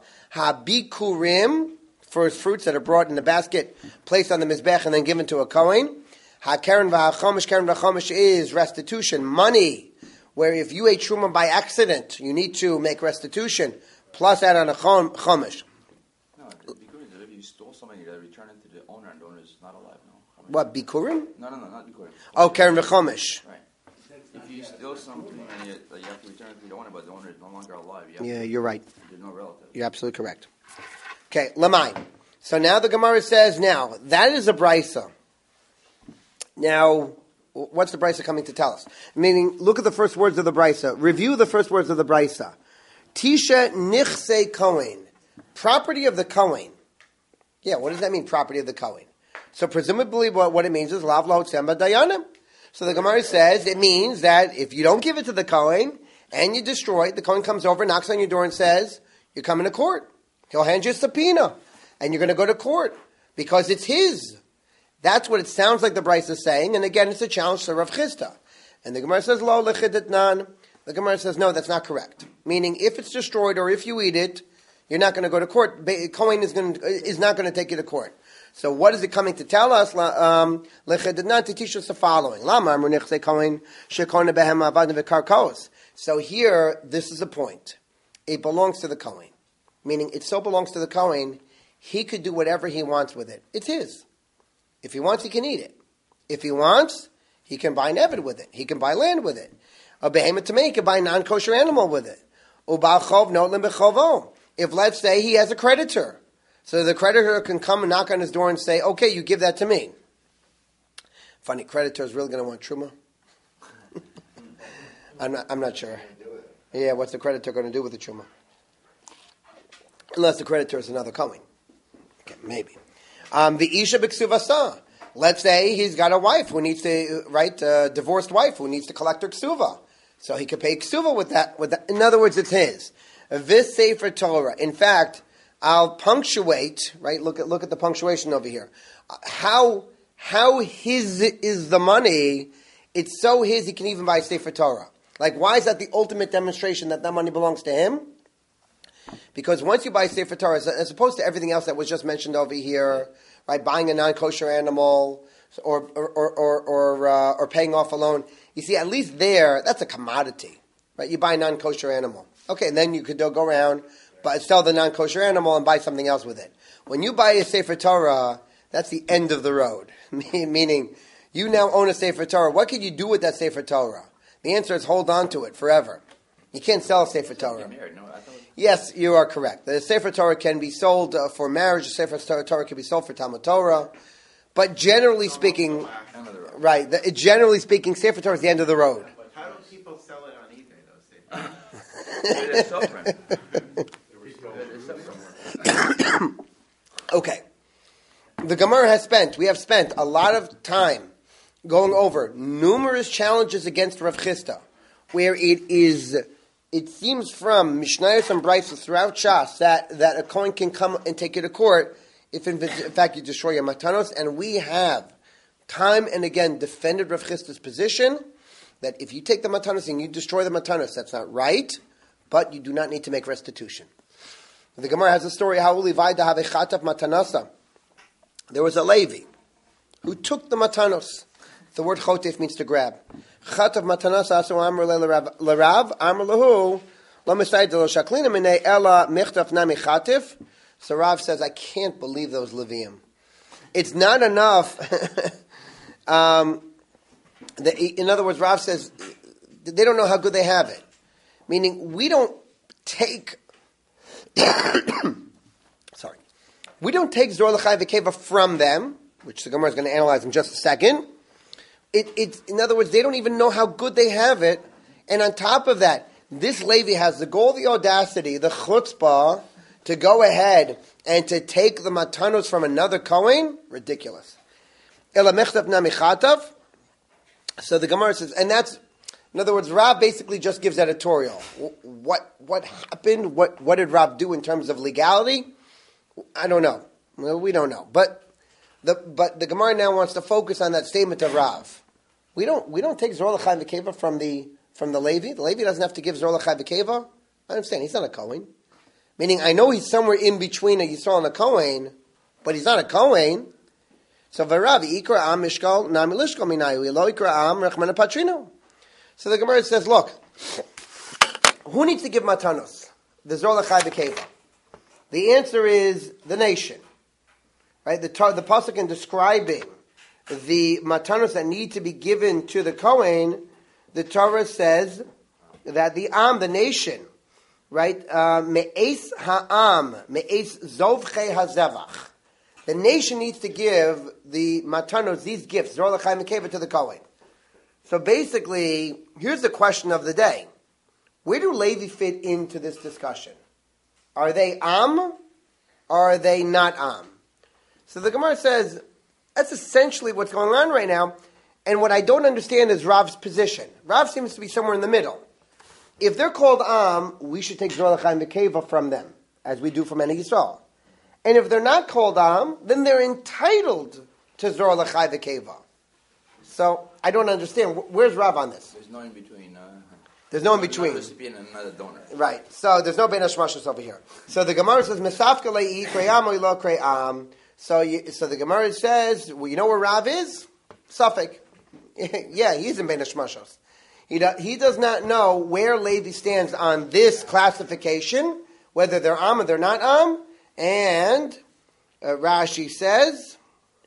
Habikurim, for his fruits that are brought in the basket, placed on the Mizbech and then given to a Kohen. Ha-keren v'ha-chomish, keren v'ha-chomish is restitution, money, where if you ate Truma by accident, you need to make restitution, plus add on a chomish. No, bikurim is if you stole something, you got to return it to the owner, and the owner is not alive, no? What, bikurim? No, no, no, not bikurim. Oh, keren v'chomish. Right. If you steal something, and you, you have to return it to the owner, but the owner is no longer alive. You Yeah, to, you're right. There's no relative. You're absolutely correct. Okay, Lamai. So now the Gemara says, now, that is a brisa. Now, what's the brisa coming to tell us? Meaning, look at the first words of the brisa. Review the first words of the brisa. Tisha nichse Kohen. property of the Kohen. Yeah, what does that mean, property of the Kohen? So presumably what, what it means is lav lo tzemba dayanim. So the Gemara says it means that if you don't give it to the Kohen and you destroy it, the Kohen comes over, knocks on your door and says, you're coming to court. He'll hand you a subpoena and you're going to go to court because it's his. That's what it sounds like the Bryce is saying. And again, it's a challenge to Rav Chisda. And the Gemara says, lo lechidetnan. The Gemara says, no, that's not correct. Meaning, if it's destroyed or if you eat it, you're not going to go to court. Kohen is, going to, is not going to take you to court. So what is it coming to tell us? Um, to teach us the following. So here, this is a point. It belongs to the Kohen. Meaning, it so belongs to the Kohen, he could do whatever he wants with it. It's his. If he wants, he can eat it. If he wants, he can buy an eved with it. He can buy land with it. A behemoth to make, he can buy a non-kosher animal with it. If, let's say, he has a creditor, so the creditor can come and knock on his door and say, okay, you give that to me. Funny, creditor is really going to want truma? I'm not, I'm not sure. Yeah, what's the creditor going to do with the truma? Unless the creditor is another Kohen. Okay, maybe. Um, the Isha b'ksuvasa. Let's say he's got a wife who needs to, right, a divorced wife who needs to collect her ksuva. So he could pay ksuva with that, with that. In other words, it's his. This Sefer Torah. In fact, I'll punctuate, right, look at, look at the punctuation over here. How, how his is the money, it's so his he can even buy Sefer Torah. Like, why is that the ultimate demonstration that that money belongs to him? Because once you buy Sefer Torah, as opposed to everything else that was just mentioned over here, right, buying a non-kosher animal or or or or, or, uh, or paying off a loan, you see, at least there, that's a commodity, right? You buy a non-kosher animal. Okay, and then you could go around, but sell the non-kosher animal and buy something else with it. When you buy a Sefer Torah, that's the end of the road. Meaning, you now own a Sefer Torah. What can you do with that Sefer Torah? The answer is hold on to it forever. You can't sell a Sefer Torah. Yes, you are correct. The Sefer Torah can be sold uh, for marriage. The Sefer Torah can be sold for Talmud Torah. But generally speaking, right, the, generally speaking, Sefer Torah is the end of the road. How do people sell it on eBay, though? Okay. The Gemara has spent, we have spent a lot of time going over numerous challenges against Rav Chisda, where it is... It seems from Mishnayos and Braisos throughout Shas that, that a Kohen can come and take you to court if in, in fact you destroy your matanos. And we have time and again defended Rav Chisda's position that if you take the matanos and you destroy the matanos, that's not right, but you do not need to make restitution. The Gemara has a story, how Ulivai have a chatav matanasa. There was a Levi who took the matanos. The word chotif means to grab. Chatav matanasa asu amr lerav amr lahu lamisayid lo shaklina minei ela michtaf nami chatif. So Rav says, I can't believe those Levium. It's not enough. um, the, in other words, Rav says they don't know how good they have it. Meaning, we don't take. sorry, we don't take Zor L'chai V'Keva from them, which the Gemara is going to analyze in just a second. It, it, in other words, they don't even know how good they have it. And on top of that, this Levi has the goal, the audacity, the chutzpah, to go ahead and to take the matanos from another Kohen. Ridiculous. Ela mechtav nami chatav. So the Gemara says, and that's, in other words, Rav basically just gives editorial. What what happened? What what did Rav do in terms of legality? I don't know. Well, we don't know. But the but the Gemara now wants to focus on that statement of Rav. We don't we don't take Zor L'chai V'Keva from the from the Levi. The Levi doesn't have to give Zor L'chai V'Keva. I understand he's not a Kohen. Meaning, I know he's somewhere in between a Yisrael and a Kohen, but he's not a Kohen. So V'Rav Ikra Am Mishkal Nami Lishkal Minayu Elo Ikra Am Rechmana Patrino. So the Gemara says, look, who needs to give matanos? The Zor L'chai V'Keva. The answer is the nation. Right? The the pasuk in describing the matanos that need to be given to the Kohen, the Torah says that the Am, the nation, right? Me'es ha'am, me'es zovchei hazevach. The nation needs to give the matanos, these gifts, Zor L'chai V'Keva, to the Kohen. So basically, here's the question of the day. Where do Levi fit into this discussion? Are they Am or are they not Am? So the Gemara says, that's essentially what's going on right now. And what I don't understand is Rav's position. Rav seems to be somewhere in the middle. If they're called Am, we should take Zor L'Chaim V'Keva from them, as we do from any Yisrael. And if they're not called Am, then they're entitled to Zor L'Chaim V'Keva. So I don't understand. Where's Rav on this? There's no in between. Uh, there's no in between. Another recipient and another donor. Right. So there's no Bein Hashmashos over here. So the Gemara says, Mesafka le'i kreyam o lo kreyam. So you, so the Gemara says, well, you know where Rav is? Suffolk. Yeah, he's in Bein Hashmashos. He, do, he does not know where Levi stands on this classification, whether they're Am or they're not Am. And uh, Rashi says,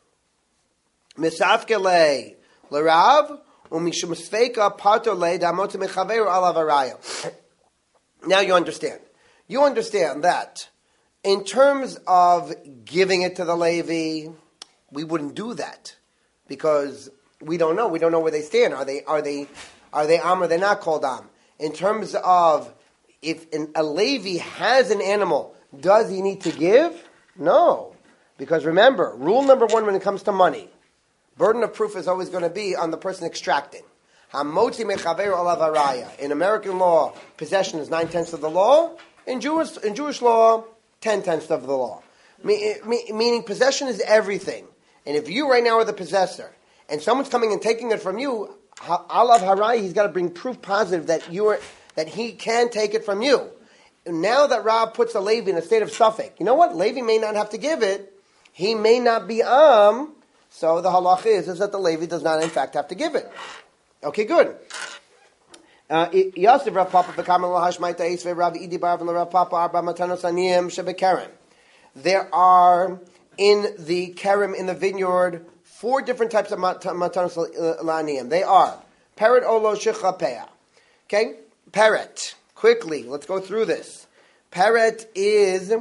Mesafka le'i l'Rav, umishum sfeika pato le'i damot mechaveru alav araya. Now you understand. You understand that in terms of giving it to the Levi, we wouldn't do that because we don't know. We don't know where they stand. Are they are they are they Am or they're not called Am? In terms of if an, a Levi has an animal, does he need to give? No, because remember, rule number one when it comes to money, burden of proof is always going to be on the person extracting. Hamotzi mechaveru alav haraya. In American law, possession is nine tenths of the law. In Jewish in Jewish law, ten tenths of the law. Me, me, meaning possession is everything. And if you right now are the possessor, and someone's coming and taking it from you, alav haraya, he's got to bring proof positive that you are that he can take it from you. Now that Rav puts a Levi in a state of Suffolk, you know what? Levi may not have to give it. He may not be Am. So the halacha is, is that the Levi does not in fact have to give it. Okay, good. Yosef Rav Papa v'kamen lahashmaita esvei Rav Idi Bar v'Rav Papa arba matanos aniyim shebekerem. There are in the kerem in the vineyard four different types of matanos laniyim. They are parrot, olo, shicha, peah. Okay, parrot. Quickly, let's go through this. Parrot is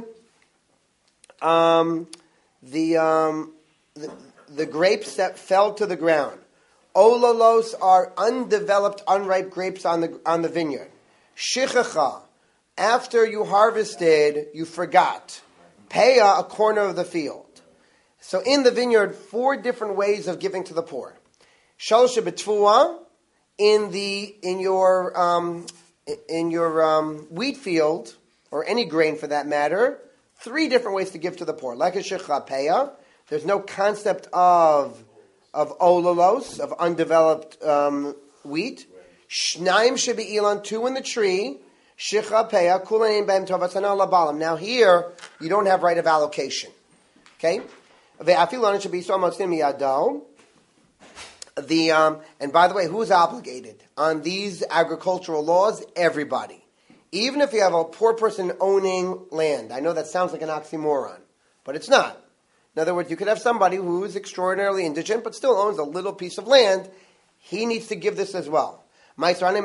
um, the, um, the the grapes that fell to the ground. Ololos are undeveloped, unripe grapes on the on the vineyard. Shichacha, after you harvested, you forgot. Peah, a corner of the field. So in the vineyard, four different ways of giving to the poor. Shalsha betfua, in the in your um, in your um, wheat field or any grain for that matter, three different ways to give to the poor. Like a shicha peah, there's no concept of of olalos, of undeveloped um, wheat. Shnaim shebe'ilan, two in the tree. Shicha peah, kulanim b'hem tovatzana labalam. Now here, you don't have right of allocation. Okay? Ve'afilan should be so much miyado. The um, and by the way, who's obligated on these agricultural laws? Everybody. Even if you have a poor person owning land. I know that sounds like an oxymoron, but it's not. In other words, you could have somebody who is extraordinarily indigent but still owns a little piece of land. He needs to give this as well. However, the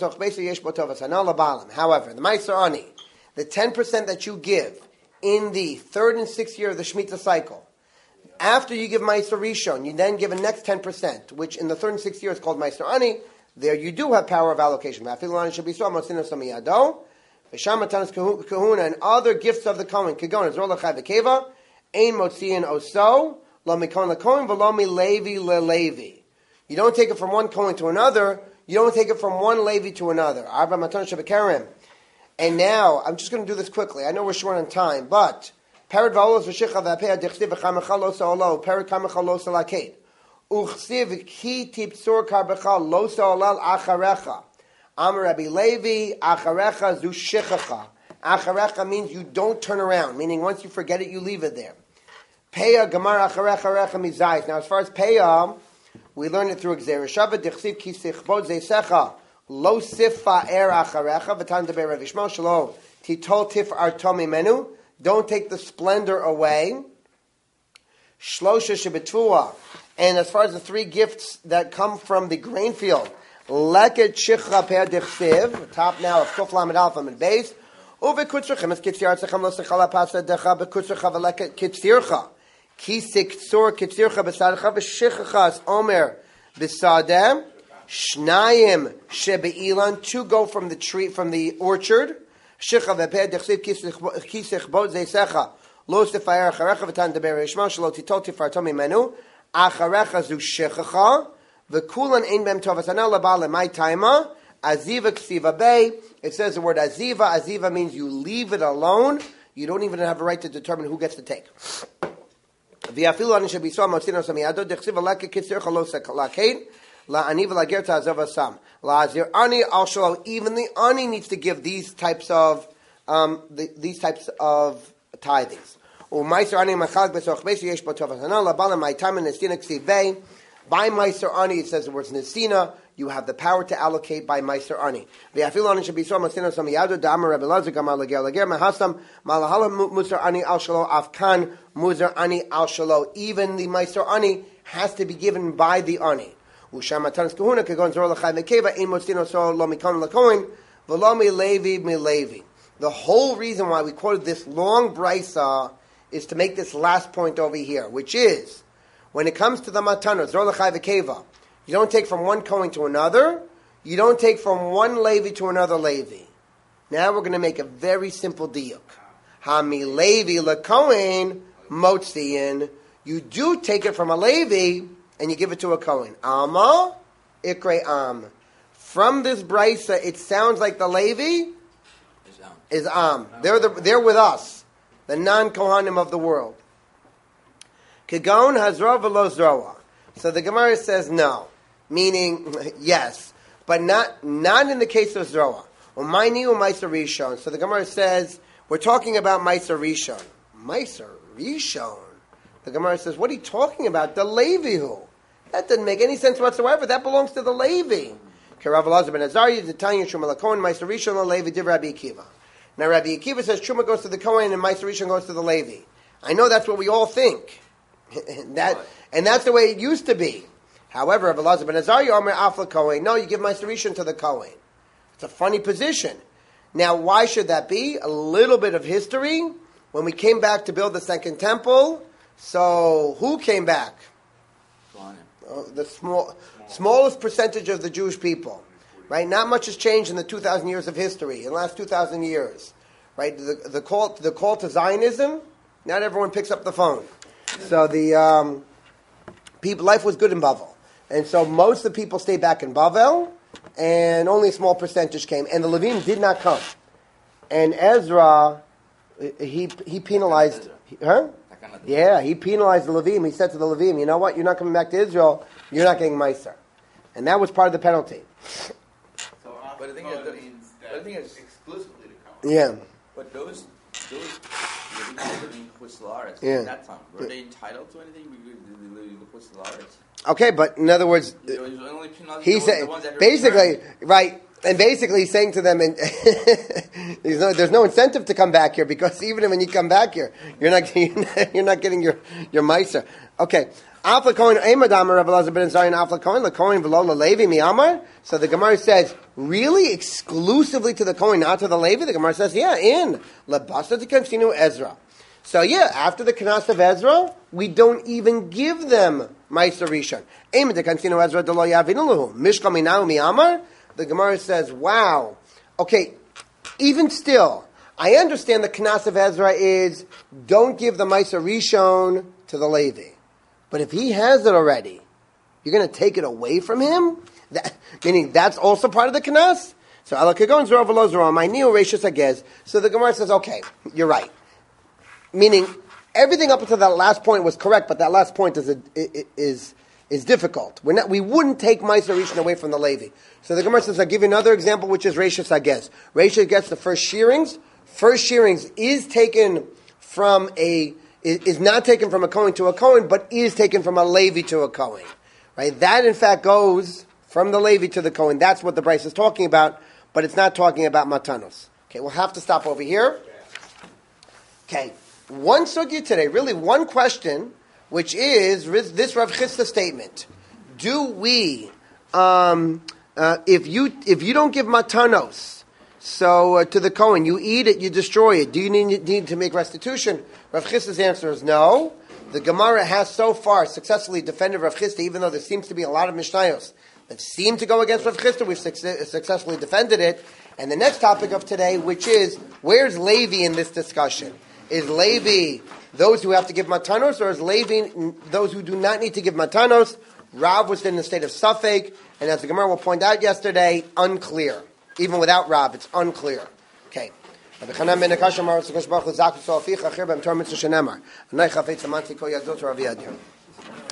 Meiser Ani, the ten percent that you give in the third and sixth year of the Shemitah cycle, after you give Meiser Rishon, you then give a next ten percent, which in the third and sixth year is called Meiser Ani. There you do have power of allocation. And other gifts of the Kohen, Kagon, Zor L'Chai V'Keva, Ein Motziin Oso, Lo Mikon L'Kohen, V'Lo Mi Levi L'Levi. You don't take it from one Kohen to another, you don't take it from one Levi to another. Arba Matan Shebekerem. And now, I'm just going to do this quickly. I know we're short on time, but Parad Va'olos V'Shicha V'Apea Dechsiv V'Chamecha Lo Sa'olo, Parad Kamecha Lo Sa'laked. Uchsiv Ki Tipsur Karbecha Lo Sa'olal Acharecha. Amar Rabbi Levi, Acharecha Zu Shichacha. Acharecha means you don't turn around, meaning once you forget it, you leave it there. Peah Gamar Acharecha Recha Mizayis. Now, as far as Peah, we learn it through Gzeir Shava Dechsiv Ki Sichbod Zeisecha Lo Sifa Er Acharecha V'Tan Deber Rav Yishmael Shalom Titol Tif Artomi Menu. Don't take the splendor away. Shlosha Shebetua. And as far as the three gifts that come from the grain field, Leket Shicha Peah Dechsiv, top now of Kuf Lamed Alpha and Beis. Uve Kutzurchem es Kitzir Artzechem Lo Sechala Pasa Decha Bekutzurcha V'Leket Kitzircha. Kisik Tzur Kitzircha B'Sadecha V'Shichacha Es Omer B'Sadeh. Shnayim Shebe'ilan. Two go from the tree, from the orchard. Shicha V'Peah Dechsiv Kisich Bod Zeisecha. Lo Stifayar Acharecha V'tan Deber Yishma Shelo Titol Tifarto Mimenu Acharecha Zu Shechacha V'kulan Ein Bem Tovas Anel Labal My Taima Aziva Ksiva Bay. It says the word Aziva. Aziva means you leave it alone. You don't even have a right to determine who gets to take. V'afilu Ani Shabiswa Motzino Samiyado Dechsiva Leke Kitzir Chalosa Lakein La'ani V'Lager Ta'azav Asam La'azir Ani Al Shalo. Even the Ani needs to give these types of um, the, these types of tithings. U'Maiser Ani Machag Besoch Beis Yesh B'Tovas Anel Labal My Time in Nestina Ksiv Bay. By Meiser Ani, it says the words Nesina. You have the power to allocate by Meiser Ani. V'afilu Ani Shabiswa Motzino Samiyado Da'amar Rebbe Lazar Gamar Lager Lager Mahasam Malahala Musar Ani Al Shalo Afkan Muzar Ani Al Shalo. Even the Meiser Ani has to be given by the Ani. U'Shamatanas Kahuna Kagon Zor L'Chai Mekeva Ein Motzino So Lo Mikon L'Kohen V'Lo Mi Levi Mi Levi. The whole reason why we quoted this long brisa is to make this last point over here, which is when it comes to the matanos Zor L'Chai Mekeva, you don't take from one Kohen to another. You don't take from one Levi to another Levi. Now we're going to make a very simple diuk. Hami Levi LeKohen Motziin. You do take it from a Levi and you give it to a Kohen. Alma Ikre Am. From this brisa, it sounds like the Levi is Am. They're the, they're with us, the non-Kohanim of the world. Kagon Hazra V'lo Zroa. So the Gemara says no, meaning yes, but not not in the case of Zroa. Umayni u'Maiser Rishon. So the Gemara says we're talking about Maiser Rishon. Maiser Rishon. The Gemara says, what are you talking about? The Levi who? That doesn't make any sense whatsoever. That belongs to the Levi. Kerav Elazar ben Azariah, the Tanya Shuma LaKohen, Maiser Rishon, the Levi, Div Rabbi Akiva. Now Rabbi Akiva says Truma goes to the Kohen and Maiser Rishon goes to the Levi. I know that's what we all think. that and that's the way it used to be. However, Rabbi Elazar ben Azariah, Omer Afla Kohen. No, you give Maiser Rishon to the Kohen. It's a funny position. Now, why should that be? A little bit of history. When we came back to build the second temple, so who came back? Oh, the small, smallest percentage of the Jewish people. Right? Not much has changed in the two thousand years of history, in the last two thousand years. Right? The, the, call, the call to Zionism, not everyone picks up the phone. So the um, people, life was good in Bavel. And so most of the people stayed back in Bavel, and only a small percentage came. And the Levim did not come. And Ezra, he he penalized, huh? Yeah, he penalized the Levim. He said to the Levim, you know what, you're not coming back to Israel, you're not getting Meiser. And that was part of the penalty. So But the thing is, the, means but the thing is, exclusively to Kohen. Yeah. but those those living in Huslaris Yeah. at that time, were they entitled to anything? The Huslaris. Okay, but in other words, he said, basically, right, and basically he's saying to them, and there's, no, there's no incentive to come back here, because even when you come back here, you're not you're not getting your, your Meiser. Okay. Afla Kohen, Eimadamar, Rabbi Elazar ben Azariah, Afla Kohen, LeKohen, V'lo Levi, Mi'amar. So the Gemara says, really exclusively to the Kohen, not to the Levi? The Gemara says, yeah, in. Lebasta to continue Ezra. So yeah, after the Knas of Ezra, we don't even give them Meiser Rishon. Eimed to continue Ezra, Delo Yavinu Lahu. Mishka Minau Mi'amar. The Gemara says, wow. Okay, even still, I understand the Knas of Ezra is, don't give the Meiser Rishon to the Levi. But if he has it already, you're going to take it away from him? That, meaning that's also part of the Knas? So So the Gemara says, okay, you're right. Meaning, everything up until that last point was correct, but that last point is a, is is difficult. We're not, we wouldn't take Meiser Rishon away from the Levi. So the Gemara says, I'll give you another example, which is Reishis Hagez. Reishis gets the first shearings. First shearings is taken from a is not taken from a Kohen to a Kohen, but is taken from a Levi to a Kohen. Right? That, in fact, goes from the Levi to the Kohen. That's what the Bryce is talking about, but it's not talking about Matanos. Okay, we'll have to stop over here. Okay, one sugya today, really one question, which is this Rav Chisda statement. Do we, um, uh, if you if you don't give Matanos, so uh, to the Kohen, you eat it, you destroy it, do you need, need to make restitution? Rav Chisda's answer is no. The Gemara has so far successfully defended Rav Chisda, even though there seems to be a lot of Mishnayos that seem to go against Rav Chisda. We've suc- successfully defended it. And the next topic of today, which is, where's Levi in this discussion? Is Levi those who have to give matanos, or is Levi those who do not need to give matanos? Rav was in the state of Safek, and as the Gemara will point out yesterday, unclear. Even without Rav, it's unclear. Okay. Rabbi Chanan ben Akash Amar Tzakash Baruch Hu Zakhu Soficha Achir B'Em Tor Mitzvah Shenemar Anay Chafetz Amanti Ko Yadot Rav Yadir.